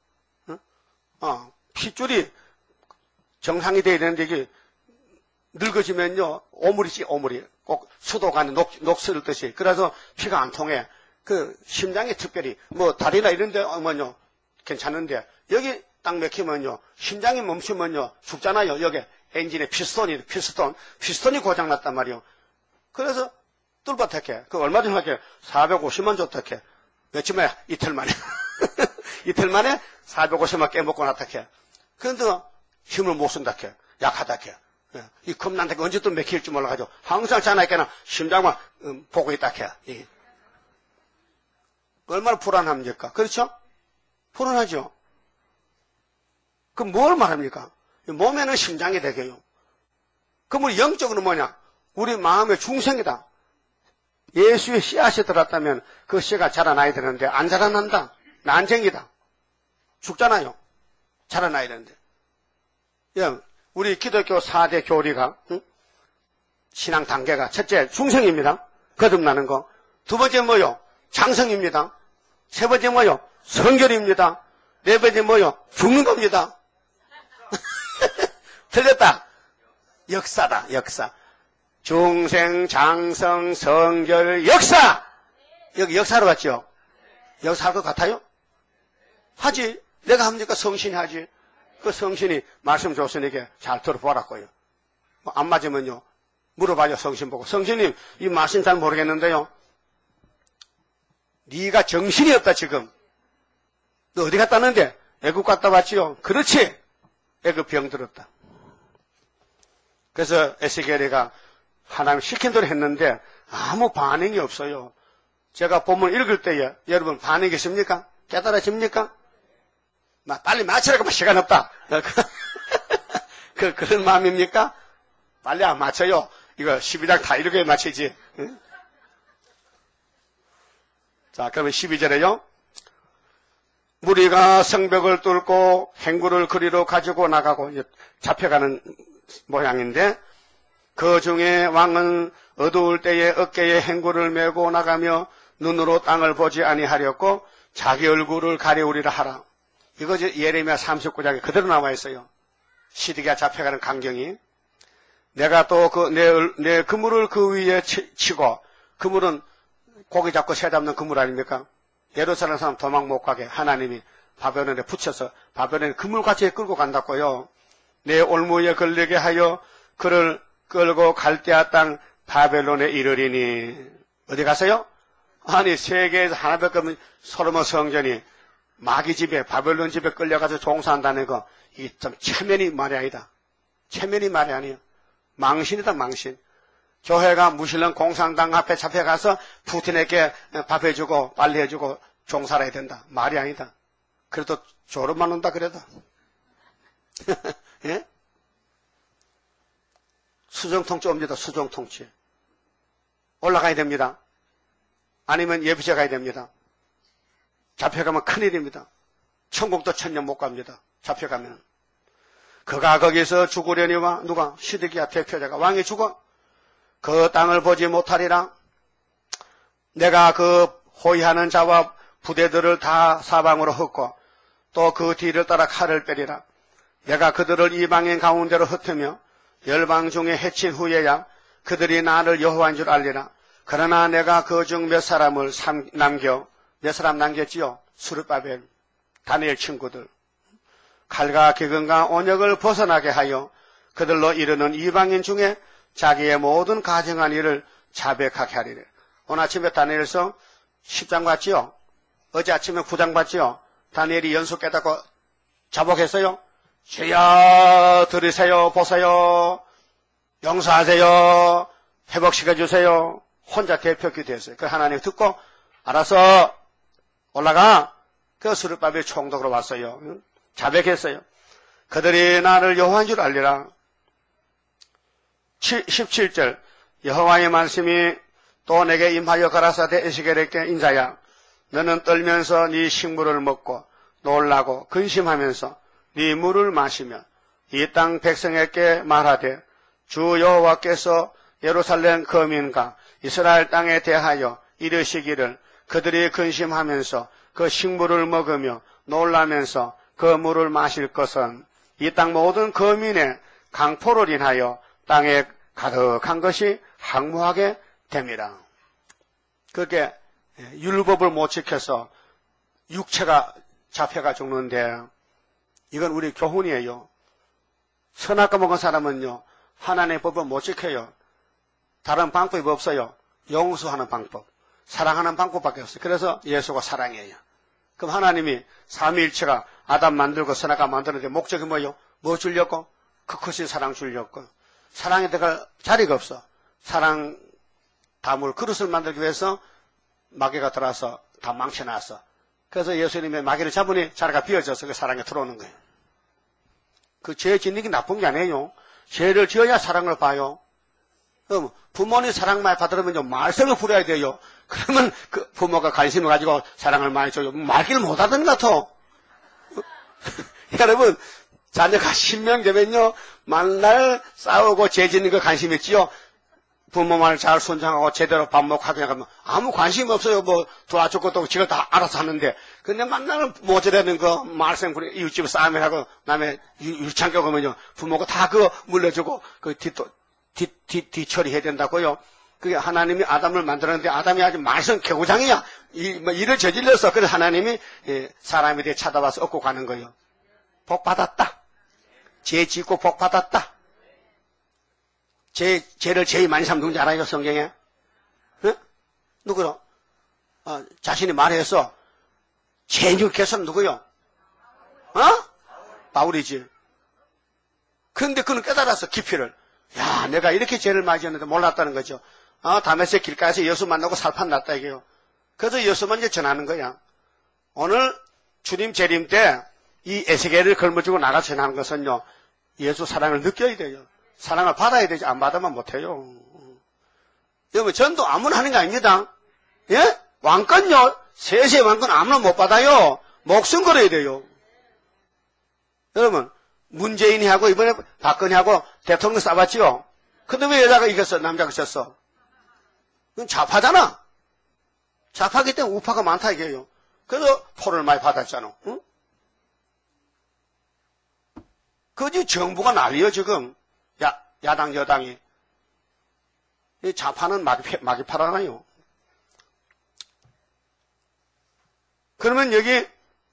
핏줄이 정상이 돼야 되는데 이게 늙어지면요 오물이지 오물이 꼭 수도가 녹슬 듯이 그래서 피가 안 통해. 그 심장이 특별히 뭐 다리나 이런 데 오면요 괜찮은데 여기 딱 맥히면요 심장이 멈추면요 죽잖아요. 여기 엔진에 피스톤이 고장났단 말이요. 그래서 뚫어택해. 그 얼마 전에 할게 450만 줬택해. 며칠 만에 이틀 만에 이틀 만에 450만 깨먹고 나택해. 그런데 힘을 못 쓴다 해. 약하다 해. 이 겁난다 해. 언제 또 맥힐지 몰라가지고 항상 자나니까 심장만 보고 있다 해. 얼마나 불안합니까? 그렇죠? 불안하죠? 그럼 뭘 말합니까? 몸에는 심장이 되게요. 그럼 우리 영적으로 뭐냐? 우리 마음의 중생이다. 예수의 씨앗이 들었다면 그 씨가 자라나야 되는데 안 자라난다. 난쟁이다. 죽잖아요. 자라나야 되는데. 우리 기독교 4대 교리가 신앙 단계가 첫째 중생입니다. 거듭나는 거. 두 번째 뭐요? 장성입니다. 세 번째 뭐요? 성결입니다. 네 번째 뭐요? 죽는 겁니다. 틀렸다. 역사다. 역사. 중생, 장성, 성결, 역사. 여기 역사로 갔죠? 역사할 것 같아요? 하지. 내가 합니까? 성신이 하지. 그 성신이 말씀 줬으니까 잘 들어보라고요. 안 맞으면요. 물어봐요. 성신 보고. 성신님, 이 말씀 잘 모르겠는데요. 네가 정신이 없다 지금. 너 어디 갔다 왔는데? 애국 갔다 왔지요? 그렇지. 애국 병 들었다. 그래서 에스겔이가 하나님 시킨 대로 했는데 아무 반응이 없어요. 제가 본문 읽을 때에 여러분 반응이 있습니까? 깨달아집니까? 빨리 맞추라고 시간 없다. 그런 마음입니까? 빨리 안 맞춰요. 이거 12장 다 이렇게 맞추지. 응? 자, 그러면 12절에요. 무리가 성벽을 뚫고 행구를 그리로 가지고 나가고 잡혀가는 모양인데 그 중에 왕은 어두울 때에 어깨에 행구를 메고 나가며 눈으로 땅을 보지 아니하렸고 자기 얼굴을 가리우리라 하라. 이거 예레미야 39장에 그대로 나와 있어요. 시드기야 잡혀가는 광경이. 내가 또 내 그물을 그 위에 치고, 그물은 고기 잡고 새 잡는 그물 아닙니까? 예루살렘 사람 도망 못 가게 하나님이 바벨론에 붙여서 바벨론에 그물같이 끌고 간다고요. 내 올무에 걸리게 하여 그를 끌고 갈대아 땅 바벨론에 이르리니. 어디 가세요? 아니 세계에서 하나밖에 없는 솔로몬 성전이 마귀 집에 바벨론 집에 끌려가서 종사한다는 거 이게 좀 체면이 말이 아니다. 체면이 말이 아니에요. 망신이다 망신. 교회가 무신론 공산당 앞에 잡혀가서 푸틴에게 밥 해주고 빨리 해주고 종사를 해야 된다. 말이 아니다. 그래도 졸업만 온다 그래도. 예? 수정통치 옵니다. 수정통치. 올라가야 됩니다. 아니면 예비제 가야 됩니다. 잡혀가면 큰일입니다. 천국도 천년 못 갑니다. 잡혀가면. 그가 거기서 죽으려니와 누가? 시드기야 대표자가 왕이 죽어? 그 땅을 보지 못하리라. 내가 그 호위하는 자와 부대들을 다 사방으로 흩고 또 그 뒤를 따라 칼을 빼리라. 내가 그들을 이방인 가운데로 흩으며 열방 중에 해친 후에야 그들이 나를 여호와인 줄 알리라. 그러나 내가 그 중 몇 사람을 남겨 몇 사람 남겼지요? 스룹바벨, 다니엘 친구들. 칼과 기근과 온역을 벗어나게 하여 그들로 이르는 이방인 중에 자기의 모든 가정한 일을 자백하게 하리라. 오늘 아침에 다니엘서 10장 봤지요? 어제 아침에 9장 봤지요? 다니엘이 연수 깨닫고 자복했어요? 주여 들으세요, 보세요, 용서하세요, 회복시켜주세요. 혼자 대표 기도했어요. 그 하나님 듣고 알아서 올라가. 그 스룹바벨 총독으로 왔어요. 자백했어요. 그들이 나를 여호와인 줄 알리라. 17절 여호와의 말씀이 또 내게 임하여 가라사대 에스겔에게 인자야 너는 떨면서 네 식물을 먹고 놀라고 근심하면서 네 물을 마시며 이 땅 백성에게 말하되 주 여호와께서 예루살렘 거민과 이스라엘 땅에 대하여 이르시기를 그들이 근심하면서 그 식물을 먹으며 놀라면서 그 물을 마실 것은 이 땅 모든 거민의 강포를 인하여 땅에 가득한 것이 항무하게 됩니다. 그게 율법을 못 지켜서 육체가 잡혀가 죽는데 이건 우리 교훈이에요. 선악과 먹은 사람은요 하나님의 법을 못 지켜요. 다른 방법이 없어요. 용서하는 방법, 사랑하는 방법밖에 없어요. 그래서 예수가 사랑이에요. 그럼 하나님이 삼위일체가 아담 만들고 선악과 만드는데 목적이 뭐예요? 뭐 주려고? 그 크신 사랑 주려고. 사랑에 들어갈 자리가 없어. 사랑 담을 그릇을 만들기 위해서 마귀가 들어와서 다 망쳐놨어. 그래서 예수님의 마귀를 잡으니 자리가 비어져서 그 사랑에 들어오는 거예요. 그 죄 짓는 게 나쁜 게 아니에요. 죄를 지어야 사랑을 봐요. 그럼 부모님 사랑 많이 받으려면 좀 말썽을 부려야 돼요. 그러면 그 부모가 관심을 가지고 사랑을 많이 줘요. 말귀를 못 하던 것 같아. 여러분, 자녀가 10명 되면요, 만날 싸우고 죄 짓는 거 관심 있지요? 부모 말 잘 순종하고 제대로 밥 먹고 하면 아무 관심 없어요. 뭐 도와줄 것도 지가 다 알아서 하는데. 근데 만나는 모자라는 거 말썽 부리 이웃집 싸움을 하고 남의 유창교 가면요 부모가 다 그거 물려주고 그 뒤처리해야 된다고요. 그게 하나님이 아담을 만들었는데 아담이 아주 말썽 개구장이야. 일을 저질렀어. 그래서 하나님이 사람에 대해 찾아와서 얻고 가는 거예요. 복 받았다. 죄 짓고 복 받았다. 죄를 제일 많이 삼는 누군지 알아요, 성경에? 응? 누구요? 자신이 말해서 죄인을 개선 누구요? 바울이지. 근데 그는 깨달았어, 깊이를. 야, 내가 이렇게 죄를 많이 지었는데 몰랐다는 거죠. 다메섹 길가에서 예수 만나고 살판 났다, 이게요. 그래서 예수만 이제 전하는 거야. 오늘 주님 재림 때 이 에세겔을 걸머쥐고 나가 전하는 것은요, 예수 사랑을 느껴야 돼요. 사랑을 받아야 되지, 안 받으면 못해요. 여러분, 전도 아무나 하는 게 아닙니다. 예? 왕권요, 세세 왕권 아무나 못 받아요. 목숨 걸어야 돼요. 여러분, 문재인이 하고, 이번에 박근혜 하고 대통령 싸봤지요? 근데 왜 여자가 이겼어? 남자가 졌어? 그건 좌파잖아. 좌파기 때문에 우파가 많다, 이게요. 그래서 포를 많이 받았잖아. 응? 그 정부가 난리요, 지금. 야당, 여당이. 이 좌파는 막이 팔아나요. 그러면 여기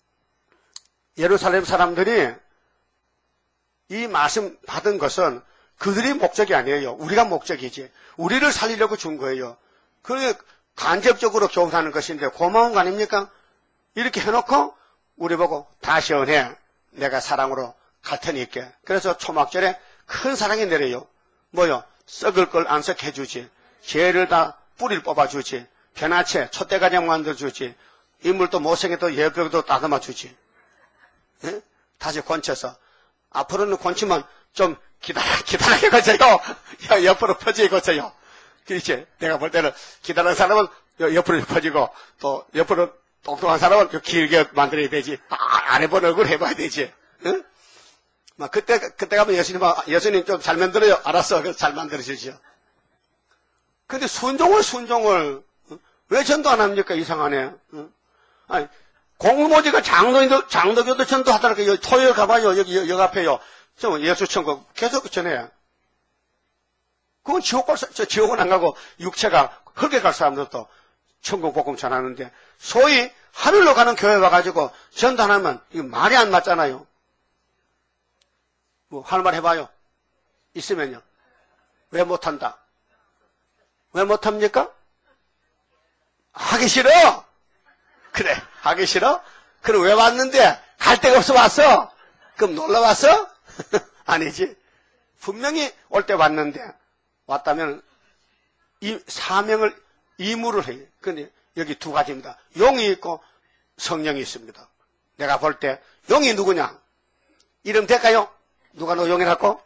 예루살렘 사람들이 이 말씀 받은 것은 그들이 목적이 아니에요. 우리가 목적이지. 우리를 살리려고 준 거예요. 그게 간접적으로 교훈하는 것인데 고마운 거 아닙니까? 이렇게 해놓고 우리 보고 다 시원해. 내가 사랑으로 갈 테니까. 그래서 초막절에 큰 사랑이 내려요. 뭐요? 썩을 걸 안썩해주지. 죄를 다 뿌리를 뽑아주지. 변화체, 촛대가장 만들어주지. 인물도 못생겨도 예벽도 다듬어주지. 예? 다시 권쳐서. 앞으로는 권치면 좀 기다리게 고쳐요. 옆으로 퍼지게 고쳐요. 그렇지. 내가 볼 때는 기다리는 사람은 옆으로 퍼지고 또 옆으로 똑똑한 사람은 길게 만들어야 되지. 안 해본 얼굴 해봐야 되지. 응? 막 그때 가면 예수님 좀 잘 만들어요. 알았어. 그래서 잘 만들어주죠. 근데 순종을 왜 전도 안 합니까? 이상하네. 아니, 공무모지가 장로교도 전도하더라고요. 토요일 가봐요. 여기 앞에요. 예수 천국 계속 전해. 그건 지옥은 안 가고 육체가 흙에 갈 사람들도 천국 복음 전하는데 소위 하늘로 가는 교회 와가지고 전도 안 하면 이거 말이 안 맞잖아요. 뭐 할 말 해봐요. 있으면요. 왜 못한다? 왜 못합니까? 하기 싫어. 그래, 하기 싫어? 그럼 왜 왔는데? 갈 데가 없어 왔어? 그럼 놀러 왔어? 아니지. 분명히 올 때 왔는데, 왔다면, 이 사명을 의무를 해요. 근데 여기 두 가지입니다. 용이 있고 성령이 있습니다. 내가 볼 때, 용이 누구냐? 이름 될까요? 누가 너 용이라고?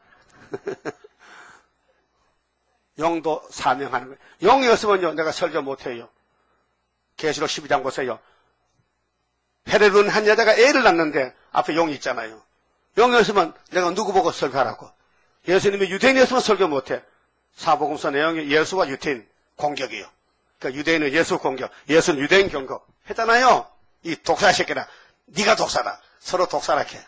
용도 사명하는 거예요. 용이 없으면요, 내가 설교 못해요. 계시록 12장 보세요. 헤롯은 한 여자가 애를 낳는데 앞에 용이 있잖아요. 용이 없으면 내가 누구 보고 설교하라고. 예수님이 유대인이었으면 설교 못해. 사복음서 내용이 예수와 유대인 공격이에요. 그러니까 유대인은 예수 공격, 예수는 유대인 공격 했잖아요. 이 독사 새끼라. 네가 독사다. 서로 독사락해.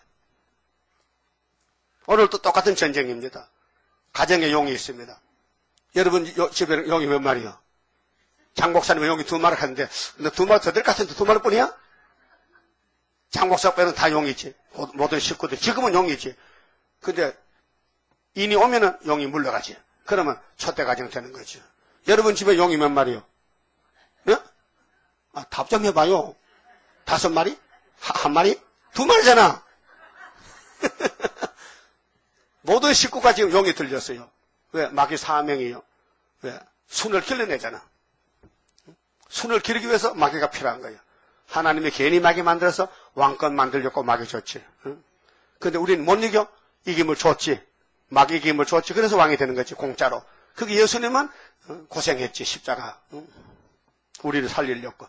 오늘도 똑같은 전쟁입니다. 가정에 용이 있습니다. 여러분 집에 용이 몇 마리요? 장 목사님은 용이 2마리 하는데 근데 2마리 더 될 것 같은데 2마리 뿐이야? 장 목사 빼는 다 용이지. 모든 식구들 지금은 용이지. 근데 인이 오면은 용이 물러가지. 그러면 촛대 가정 되는 거죠. 여러분 집에 용이 몇 마리요? 예? 답 좀 해봐요. 5마리? 한 마리? 2마리잖아. 모든 식구가 지금 용이 들렸어요. 왜? 마귀 사명이요. 왜? 순을 길러내잖아. 순을 기르기 위해서 마귀가 필요한 거예요. 하나님이 괜히 마귀 만들어서 왕권 만들려고 마귀 줬지. 근데 우리는 못 이겨? 이김을 줬지. 마귀 이김을 줬지. 그래서 왕이 되는 거지. 공짜로. 그게 예수님만 고생했지. 십자가. 우리를 살리려고.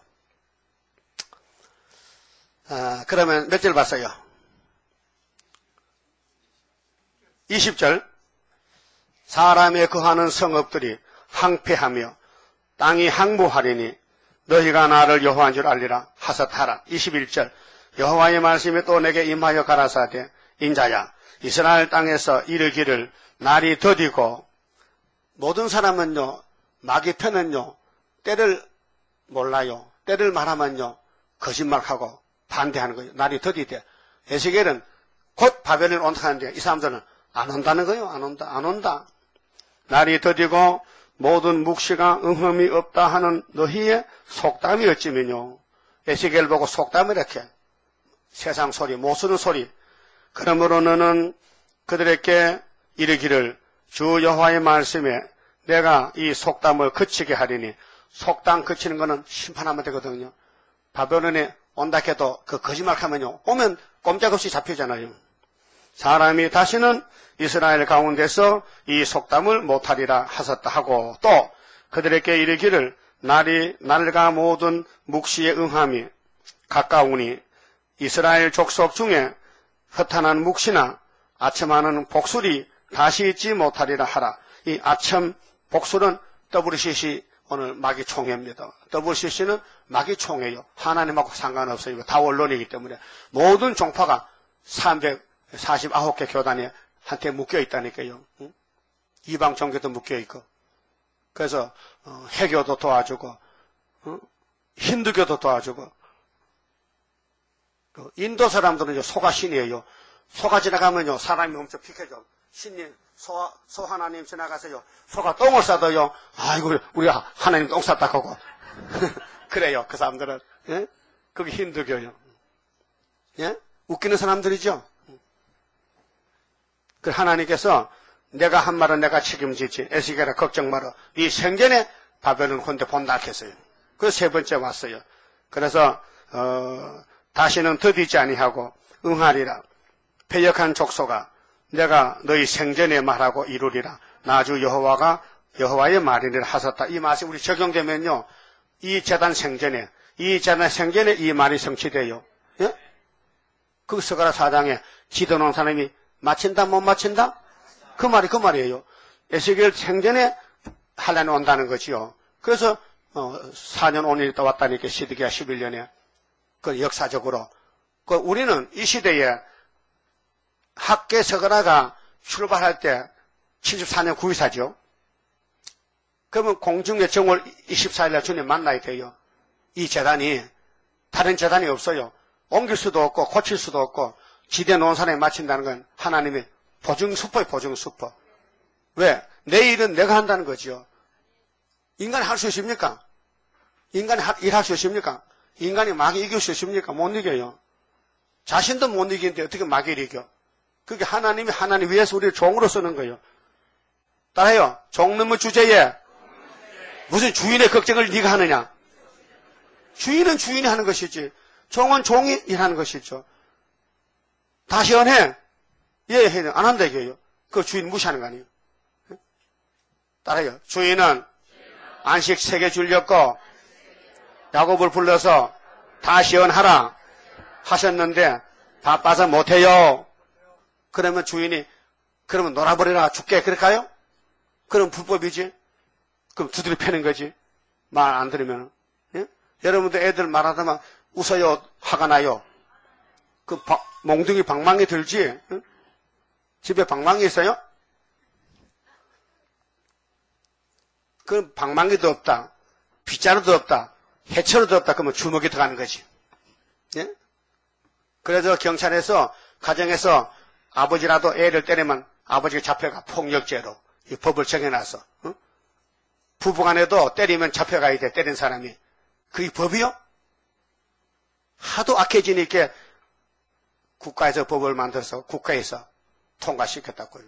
그러면 몇 절 봤어요? 20절. 사람의 거하는 성읍들이 항폐하며 땅이 항무하리니 너희가 나를 여호와인 줄 알리라 하사하라. 21절 여호와의 말씀이 또 내게 임하여 가라사대 인자야 이스라엘 땅에서 이르기를 날이 더디고 모든 사람은요 마귀 편은요 때를 몰라요. 때를 말하면요 거짓말하고 반대하는 거예요. 날이 더디대. 에스겔은 곧 바벨론 온다 하는데 이 사람들은 안 온다는 거예요. 안 온다. 날이 더디고 모든 묵시가 응흠이 없다 하는 너희의 속담이 어찌면요. 에스겔 보고 속담을 이렇게 세상 소리 못 쓰는 소리. 그러므로 너는 그들에게 이르기를 주 여호와의 말씀에 내가 이 속담을 그치게 하리니 속담 그치는 거는 심판하면 되거든요. 바벨론에 온다 해도 그 거짓말하면요 오면 꼼짝없이 잡히잖아요. 사람이 다시는 이스라엘 가운데서 이 속담을 못하리라 하셨다 하고 또 그들에게 이르기를 날과 모든 묵시의 응함이 가까우니 이스라엘 족속 중에 허탄한 묵시나 아첨하는 복술이 다시 있지 못하리라 하라. 이 아첨 복술은 WCC 오늘 마귀 총회입니다. WCC는 마귀 총회요. 하나님하고 상관없어요. 다 원론이기 때문에 모든 종파가 349개 교단에 한테 묶여 있다니까요. 응? 이방 종교도 묶여 있고 그래서 해교도 도와주고 힌두교도 도와주고 인도 사람들은 소가 신이에요. 소가 지나가면요 사람이 엄청 피해져. 신님 소 하나님 지나가서요 소가 똥을 싸도요 아이고 우리 하나님 똥 쌌다 하고 그래요. 그 사람들은 예? 그게 힌두교요. 예? 웃기는 사람들이죠. 그 하나님께서 내가 한 말은 내가 책임지지 에스겔아 걱정 마라. 이 생전에 바벨론 혼대 본다 했어요. 그래서 세 번째 왔어요. 그래서 다시는 더디지 아니하고 응하리라. 패역한 족소가 내가 너희 생전에 말하고 이루리라. 나주 여호와가 여호와의 말이니라 하셨다. 이 말이 우리 적용되면요. 이 재단 생전에 이 말이 성취돼요. 예? 그 스가랴 4장에 지도놓은 사람이 마친다 못 마친다? 그 말이에요. 에스겔 생전에 하나님 온다는 거지요. 그래서 4년 5년 있다 왔다니까 시드기야 11년에 그 역사적으로 우리는 이 시대에 학계 스가랴가 출발할 때 74년 924죠. 그러면 공중의 정월 24일날 주님 만나야 돼요. 이 재단이 다른 재단이 없어요. 옮길 수도 없고 고칠 수도 없고 지대 놓은 사람이 마친다는 건 하나님의 보증수포예요. 보증수포. 왜? 내 일은 내가 한다는 거죠. 인간이 할 수 있습니까? 인간이 일할 수 있습니까? 인간이 마귀 이길 수 있습니까? 못 이겨요. 자신도 못 이기는데 어떻게 마귀를 이겨? 그게 하나님 위해서 우리를 종으로 쓰는 거예요. 따라해요. 종놈의 주제에 무슨 주인의 걱정을 네가 하느냐? 주인은 주인이 하는 것이지 종은 종이 일하는 것이죠. 다시 연해. 예, 안 한다 이게요. 그 주인 무시하는 거 아니에요. 따라해요. 주인은 안식 3개 줄였고 야곱을 불러서 다시 연하라 하셨는데 바빠서 못해요. 그러면 주인이 그러면 놀아버리라 죽게 그럴까요? 그럼 불법이지. 그럼 두드려 패는 거지. 말 안 들으면. 예? 여러분들 애들 말하다만 웃어요. 화가 나요. 그 몽둥이 방망이 들지. 응? 집에 방망이 있어요? 그럼 방망이도 없다. 빗자루도 없다. 해초도 없다. 그러면 주먹이 들어가는 거지. 예? 그래서 경찰에서 가정에서 아버지라도 애를 때리면 아버지가 잡혀가 폭력죄로 이 법을 정해놔서 응? 부부간에도 때리면 잡혀가야 돼. 때린 사람이. 그게 법이요? 하도 악해지니까 국가에서 법을 만들어서 국가에서 통과시켰다고요.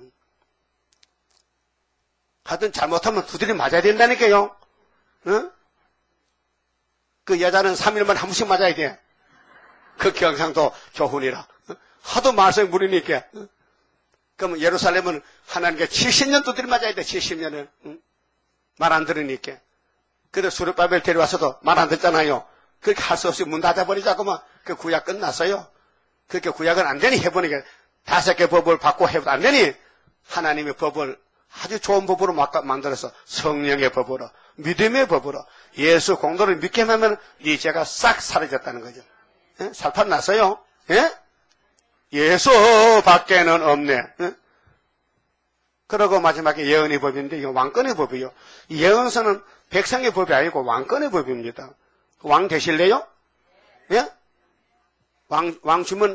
하여튼 잘못하면 두드려 맞아야 된다니까요. 응? 그 여자는 3일만 한 번씩 맞아야 돼. 그 경상도 교훈이라. 하도 말썽 부리니까. 그러면 예루살렘은 하나님께 70년 두드려 맞아야 돼. 70년을. 응? 말 안 들으니까. 그래서 수르바벨 데려와서도 말 안 듣잖아요. 그렇게 할 수 없이 문 닫아버리자고만 그 구약 끝났어요. 그렇게 구약은 안 되니 해보니까 5개 법을 받고 해도 안 되니 하나님의 법을 아주 좋은 법으로 만들어서 성령의 법으로, 믿음의 법으로 예수 공로를 믿게 하면 네 죄가 싹 사라졌다는 거죠. 예? 살판 났어요. 예? 예수 밖에는 없네. 예? 그러고 마지막에 예언의 법인데 이거 왕권의 법이요. 예언서는 백성의 법이 아니고 왕권의 법입니다. 왕 되실래요? 예? 왕 주면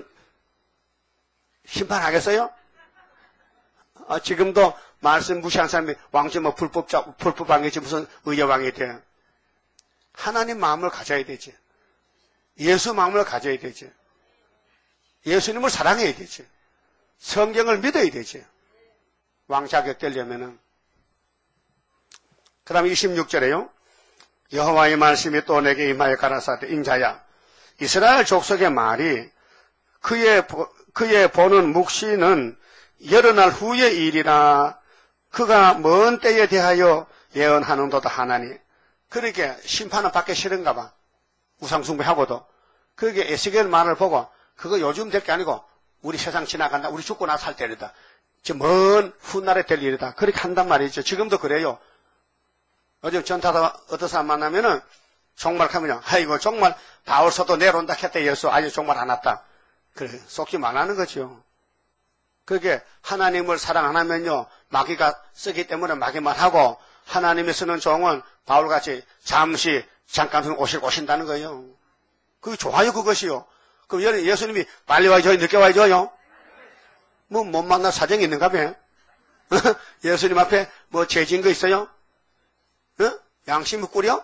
심판하겠어요? 지금도 말씀 무시한 사람이 왕 주면 불법왕이지 무슨 의여왕이 돼. 하나님 마음을 가져야 되지. 예수 마음을 가져야 되지. 예수님을 사랑해야 되지. 성경을 믿어야 되지. 왕 자격 되려면은. 그 다음에 26절에요. 여호와의 말씀이 또 내게 임하여 가라사대 인자야 이스라엘 족속의 말이 그의 보는 묵시는 여러 날 후의 일이라 그가 먼 때에 대하여 예언하는도다 하나니. 그렇게 심판은 받기 싫은가 봐. 우상숭배하고도. 그게 에스겔 말을 보고 그거 요즘 될 게 아니고 우리 세상 지나간다. 우리 죽고 나서 할 때이다. 먼 훗날에 될 일이다. 그렇게 한단 말이죠. 지금도 그래요. 요즘 전타다 어떤 사람 만나면은 종말하면요. 아이고 정말 바울서도 내려온다 했대 예수. 아직 종말 안 왔다. 그래 속지 말라는 거죠. 그게 하나님을 사랑 안 하면요. 마귀가 쓰기 때문에 마귀만 하고 하나님이 쓰는 종은 바울같이 잠깐 오신다는 거예요. 그게 좋아요 그것이요. 그럼 예수님이 빨리 와줘요 늦게 와줘요? 뭐 못 만날 사정이 있는가 봐. 예수님 앞에 뭐 죄진 거 있어요? 양심이 꾸려?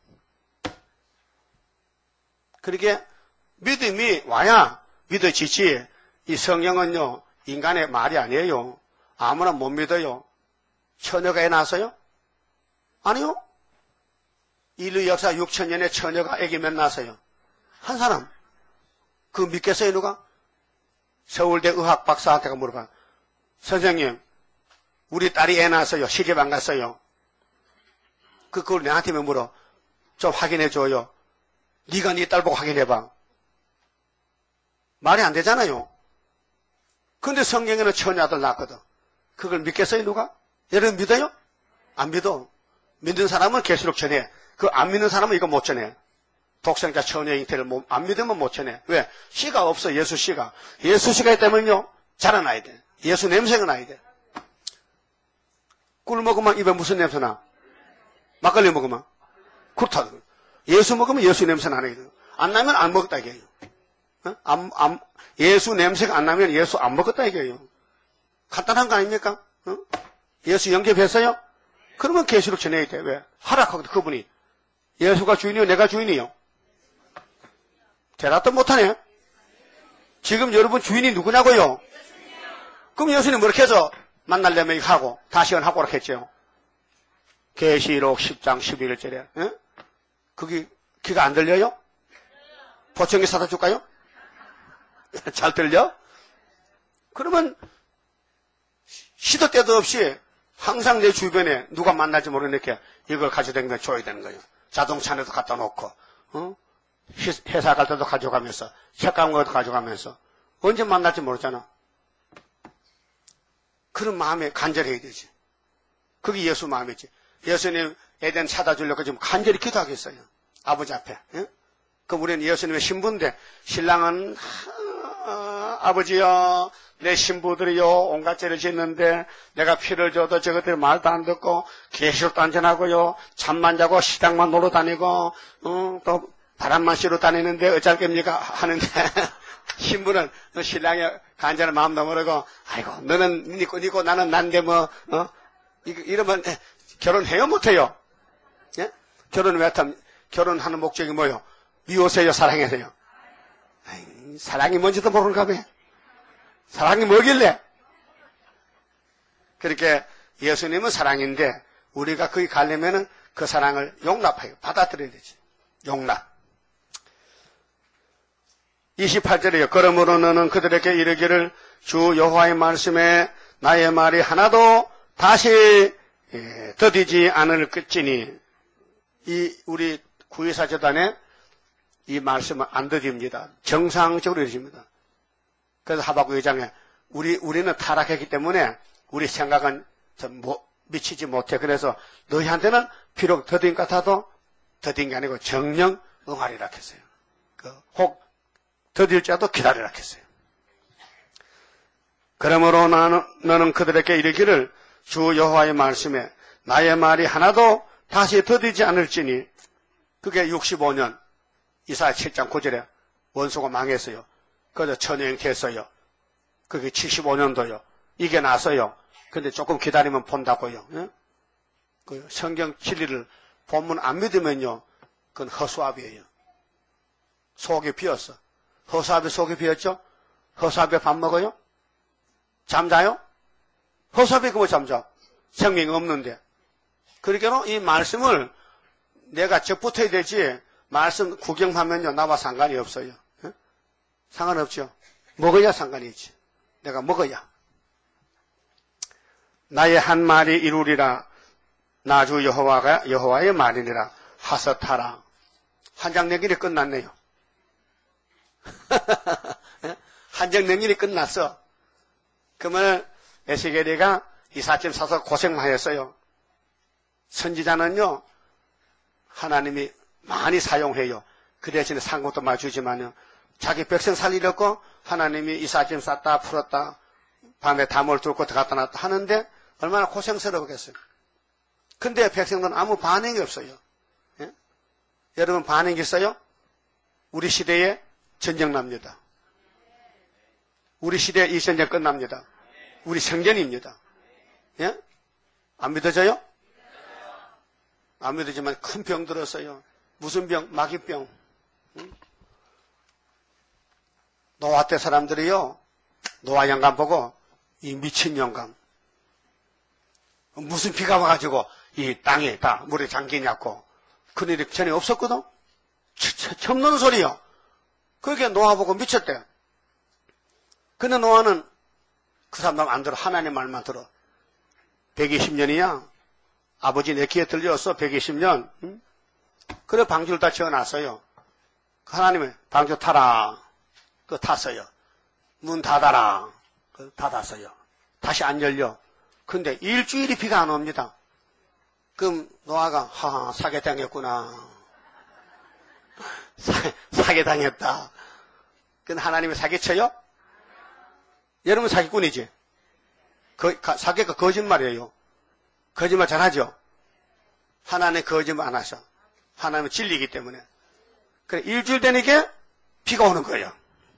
그렇게 믿음이 와야 믿어지지. 이 성령은요 인간의 말이 아니에요. 아무나 못 믿어요. 처녀가 애 낳았어요? 아니요. 인류 역사 6,000년에 처녀가 애기 몇 낳았어요? 한 사람. 그거 믿겠어요 누가? 서울대 의학 박사한테가 물어봐. 선생님 우리 딸이 애 낳았어요. 시집 안 갔어요. 그걸 내한테 물어. 좀 확인해줘요. 네가 네 딸 보고 확인해봐. 말이 안 되잖아요. 근데 성경에는 처녀 아들 낳았거든. 그걸 믿겠어요 누가? 여러분 믿어요? 안 믿어. 믿는 사람은 계시록 전해. 그 안 믿는 사람은 이거 못 전해. 독생자 처녀 잉태를 안 믿으면 못 전해. 왜? 씨가 없어. 예수 씨가. 예수 씨가 있다면요 자라나야 돼. 예수 냄새가 나야 돼. 꿀 먹으면 입에 무슨 냄새 나? 막걸리 먹으면? 그렇다. 예수 먹으면 예수 냄새 나네. 안 나면 안 먹었다 이게요. 예수 냄새가 안 나면 예수 안 먹었다 이게요. 간단한 거 아닙니까? 예수 영접했어요? 그러면 계시록 전해야 돼. 왜? 하락하거든 그분이. 예수가 주인이요 내가 주인이요? 대답도 못하네. 지금 여러분 주인이 누구냐고요? 그럼 예수님 그렇게 해서 만나려면 이거 하고 다시 하고 그렇게 했죠. 계시록 10장 11절에 그게 귀가 안 들려요? 보청기 사다 줄까요? 잘 들려? 그러면 시도 때도 없이 항상 내 주변에 누가 만날지 모르니까 이걸 가져다니면 줘야 되는 거예요. 자동차 안에도 갖다 놓고 회사 갈 때도 가져가면서 책감 것도 가져가면서 언제 만날지 모르잖아. 그런 마음에 간절해야 되지. 그게 예수 마음이지. 예수님 에덴 사다 주려고 지금 간절히 기도하겠어요. 아버지 앞에. 그럼 우리는 예수님의 신부인데 신랑은 아버지여 내 신부들이요 온갖 죄를 짓는데 내가 피를 줘도 저것들 말도 안 듣고 계시록도 안 전하고요 잠만 자고 시장만 놀러 다니고 또 바람만 쐬러 다니는데 어쩔 겁니까 하는데 신부는 신랑의 간절한 마음도 모르고 아이고 너는 니고 나는 난데 뭐 이러면 결혼해요 못해요? 예? 결혼을 왜 하면 결혼하는 목적이 뭐요? 미우세요 사랑해서요? 아이, 사랑이 뭔지도 모르는가 봐. 사랑이 뭐길래? 그렇게 예수님은 사랑인데 우리가 거기 가려면은 그 사랑을 용납해요. 받아들여야 되지. 용납. 28절이요. 그러므로 너는 그들에게 이르기를 주 여호와의 말씀에 나의 말이 하나도 다시 더디지 않을 것이니 이 우리 구의사 재단에 이 말씀은 안 더딥니다. 정상적으로 이루어집니다. 그래서 하박국 2장에 우리는 타락했기 때문에 우리 생각은 좀 미치지 못해. 그래서 너희한테는 비록 더딘 것 같아도 더딘 게 아니고 정령 응하리라 했어요. 혹 더딜지라도 기다리라 했어요. 그러므로 너는 그들에게 이르기를 주 여호와의 말씀에 나의 말이 하나도 다시 더디지 않을지니. 그게 65년 이사야 7장 9절에 원수가 망했어요. 그래서 천행했어요. 그게 75년도요. 이게 나서요. 근데 조금 기다리면 본다고요. 예? 그 성경 진리를 본문 안 믿으면요, 그건 허수아비예요. 속이 비었어. 허수아비 속이 비었죠? 허수아비 밥 먹어요? 잠자요? 허수아비 그거 잠자. 생명이 없는데. 그러니까 이 말씀을 내가 적붙어야 되지, 말씀 구경하면요, 나와 상관이 없어요. 예? 상관없죠. 먹어야 상관이 있지. 내가 먹어야. 나의 한 말이 이루리라. 나주 여호와의 말이니라. 하섯하라. 한 장 낸 일이 끝났네요. 한 장 낸 일이 끝났어. 그러면 에스겔이가 이삿짐 사서 고생하였어요. 선지자는요, 하나님이 많이 사용해요. 그 대신에 산 것도 많이 주지만요, 자기 백성 살리려고 하나님이 이삿짐 쌌다 풀었다 밤에 담을 뚫고 들어갔다 놨다 하는데 얼마나 고생스러우겠어요. 근데 백성들은 아무 반응이 없어요. 예? 여러분 반응이 있어요? 우리 시대에 전쟁 납니다. 우리 시대에 이 전쟁 끝납니다. 우리 생전입니다. 예? 안 믿어져요? 안 믿어지만 큰 병 들었어요. 무슨 병? 마귀병. 응? 노아 때 사람들이요, 노아 영감 보고 이 미친 영감, 무슨 비가 와가지고 이 땅에 다 물에 잠기냐고. 그런 일이 전에 없었거든. 첨는 소리요. 그렇게 노아 보고 미쳤대. 근데 노아는 그 사람 안 들어. 하나님 말만 들어. 120년이야. 아버지 내 귀에 들렸어. 120년. 응? 그래 방주를 다 지어놨어요. 하나님이 방주 타라. 그거 탔어요. 문 닫아라. 그거 닫았어요. 다시 안 열려. 근데 일주일이 비가 안 옵니다. 그럼 노아가 사기당했구나. 사기당했다. 그건 하나님이 사기쳐요? 여러분 사기꾼이지? 사기가 거짓말이에요. 거짓말 잘하죠? 하나님 거짓말 안 하셔. 하나님은 진리이기 때문에. 그래, 일주일 되니까 비가 오는 거예요.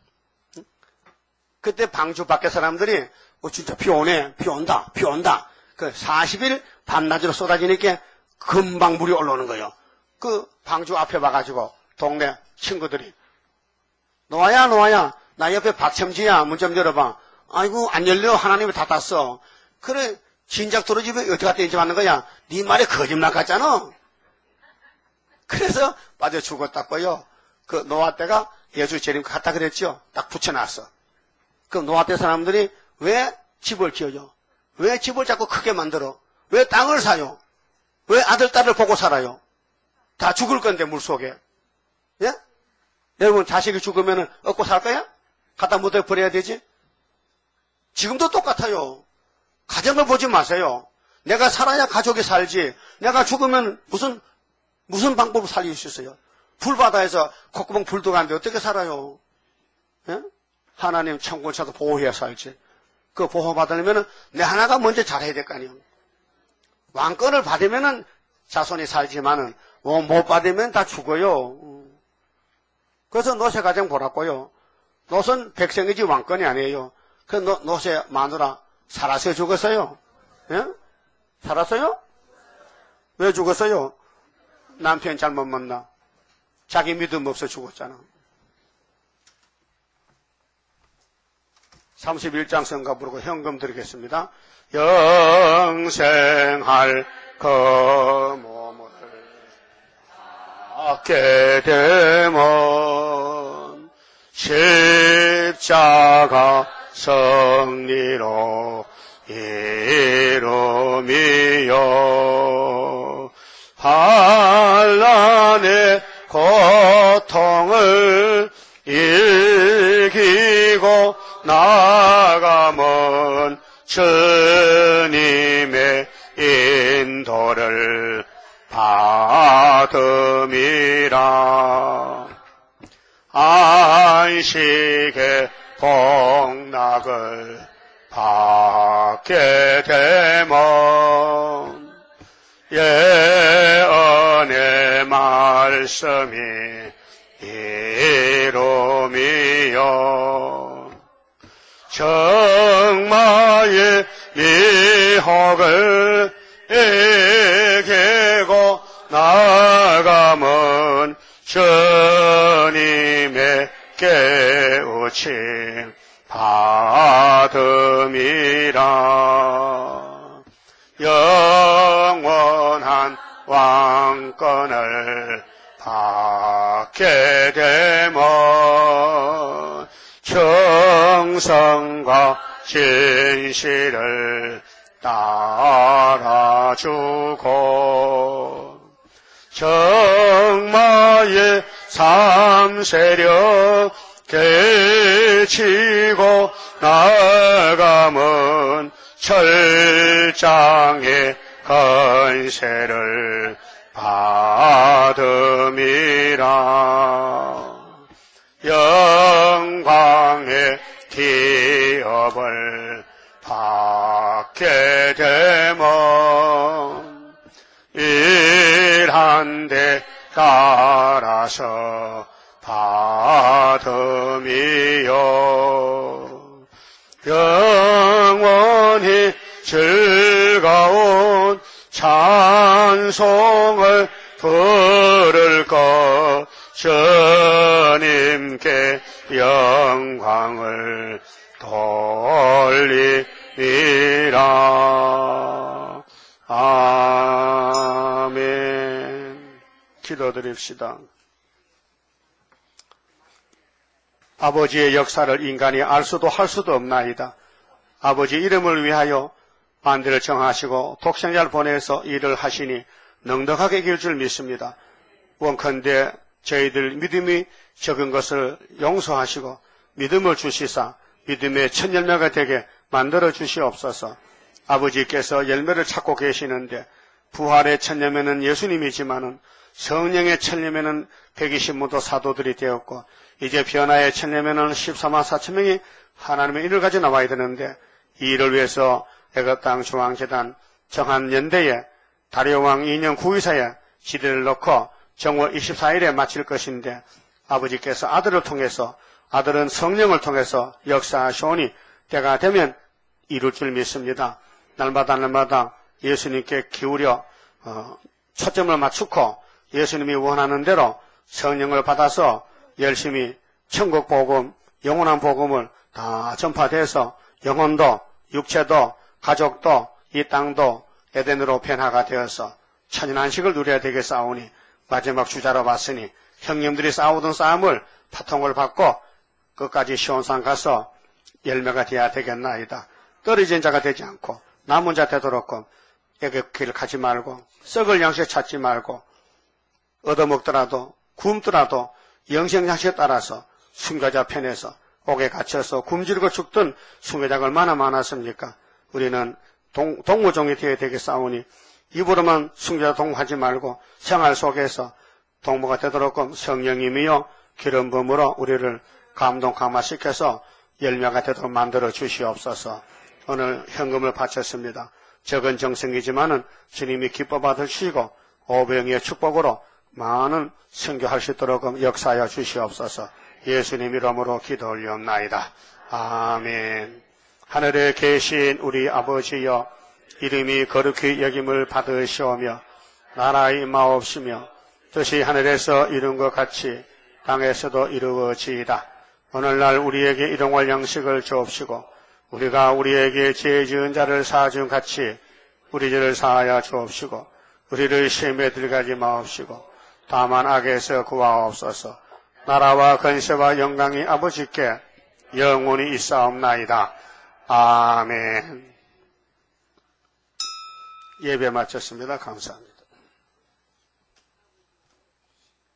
그때 방주 밖에 사람들이 진짜 비 오네, 비 온다, 비 온다. 그 40일 밤낮으로 쏟아지니까 금방 물이 올라오는 거예요. 그 방주 앞에 와가지고 동네 친구들이 노아야, 나 옆에 박첨지야, 문 좀 열어봐. 아이고 안 열려. 하나님이 닫았어. 그래, 진작 들어집에 어떻게 갖다 인지 받는 거야? 네 말에 거짓말 같잖아. 그래서 빠져 죽었다고요. 그 노아 때가 예수 재림 같다 그랬죠. 딱 붙여놨어. 그럼 노아 때 사람들이 왜 집을 지어요? 왜 집을 자꾸 크게 만들어? 왜 땅을 사요? 왜 아들, 딸을 보고 살아요? 다 죽을 건데, 물속에. 예? 여러분, 자식이 죽으면 얻고 살 거야? 갖다 묻어 버려야 되지? 지금도 똑같아요. 가정을 보지 마세요. 내가 살아야 가족이 살지. 내가 죽으면 무슨 방법으로 살릴 수 있어요? 불바다에서 콧구멍 불 들어가는데 어떻게 살아요? 예? 하나님 천국을 쳐서 보호해야 살지. 그 보호받으려면 내 하나가 먼저 잘해야 될 거 아니에요. 왕권을 받으면 자손이 살지만은 못 받으면 다 죽어요. 그래서 노새 가정 보라고요. 노선 백성이지 왕권이 아니에요. 그 노새 마누라 살아서 죽었어요. 예? 살았어요? 왜 죽었어요? 남편 잘못 만나. 자기 믿음 없어 죽었잖아. 31장 성가 부르고 현금 드리겠습니다. 영생할 그 몸을 받게 되면 십자가 승리로 이름이여 환난의 고통을 이기고 나가면 주님의 기도를 받음이라. 안식의 복락을 받게 되면 예언의 말씀이 이루미요. 정마의 미혹을 이기고 나가면 주님의 깨우침 받음이라. 영원한 왕권을 받게 되면 정성과 진실을 따라주고 정마의 삼세력 개치고 나가면 철장의 건세를 받음이라. 영광의 기업을 받게 되면 일한 데 따라서 받음이요. 영원히 즐거운 찬송을 부를 것 주님께 영광을 돌리리라. 아멘. 기도드립시다. 아버지의 역사를 인간이 알 수도 할 수도 없나이다. 아버지 이름을 위하여 반대를 정하시고 독생자를 보내서 일을 하시니 넉넉하게 이길 줄 믿습니다. 원컨대 저희들 믿음이 적은 것을 용서하시고 믿음을 주시사 믿음의 첫 열매가 되게 만들어 주시옵소서. 아버지께서 열매를 찾고 계시는데 부활의 첫 열매는 예수님이지만은 성령의 첫 열매는 120무도 사도들이 되었고 이제 변화의 첫 열매는 14만 4천 명이 하나님의 일을 가져 나와야 되는데 이 일을 위해서 애굽 땅 중앙재단 정한 연대에 다리오왕 2년 9위사에 지대를 넣고 정월 24일에 마칠 것인데 아버지께서 아들을 통해서 아들은 성령을 통해서 역사하시오니 때가 되면 이룰 줄 믿습니다. 날마다 예수님께 기울여 초점을 맞추고 예수님이 원하는 대로 성령을 받아서 열심히 천국 복음, 영원한 복음을 다 전파돼서 영혼도 육체도 가족도 이 땅도 에덴으로 변화가 되어서 천연안식을 누려야 되겠사오니 마지막 주자로 봤으니 형님들이 싸우던 싸움을 파통을 받고 끝까지 시온산 가서 열매가 되어야 되겠나이다. 떨어진 자가 되지 않고 남은 자 되도록 애굽 길을 가지 말고 썩을 양식 찾지 말고 얻어먹더라도 굶더라도 영생양식에 따라서 순교자 편에서 옥에 갇혀서 굶주리고 죽던 순교자가 얼마나 많았습니까? 우리는 동무종이 되어야 되겠사오니 입으로만 순교자 동무하지 말고 생활 속에서 동무가 되도록 성령님이여 기름 부음으로 우리를 감동 감화시켜서 열매가 되도록 만들어 주시옵소서. 오늘 현금을 바쳤습니다. 적은 정성이지만은 주님이 기뻐 받으시고 오병이의 축복으로 많은 선교할 수 있도록 역사하여 주시옵소서. 예수님 이름으로 기도 올리옵나이다. 아멘. 하늘에 계신 우리 아버지여, 이름이 거룩히 여김을 받으시오며 나라의 임하옵시며 뜻이 하늘에서 이룬 것 같이 땅에서도 이루어지이다. 오늘날 우리에게 일용할 양식을 주옵시고 우리가 우리에게 죄 지은 자를 사준 같이 우리 죄를 사하여 주옵시고 우리를 시험에 들어가지 마옵시고 다만 악에서 구하옵소서. 나라와 권세와 영광이 아버지께 영원히 있사옵나이다. 아멘. 예배 마쳤습니다. 감사합니다.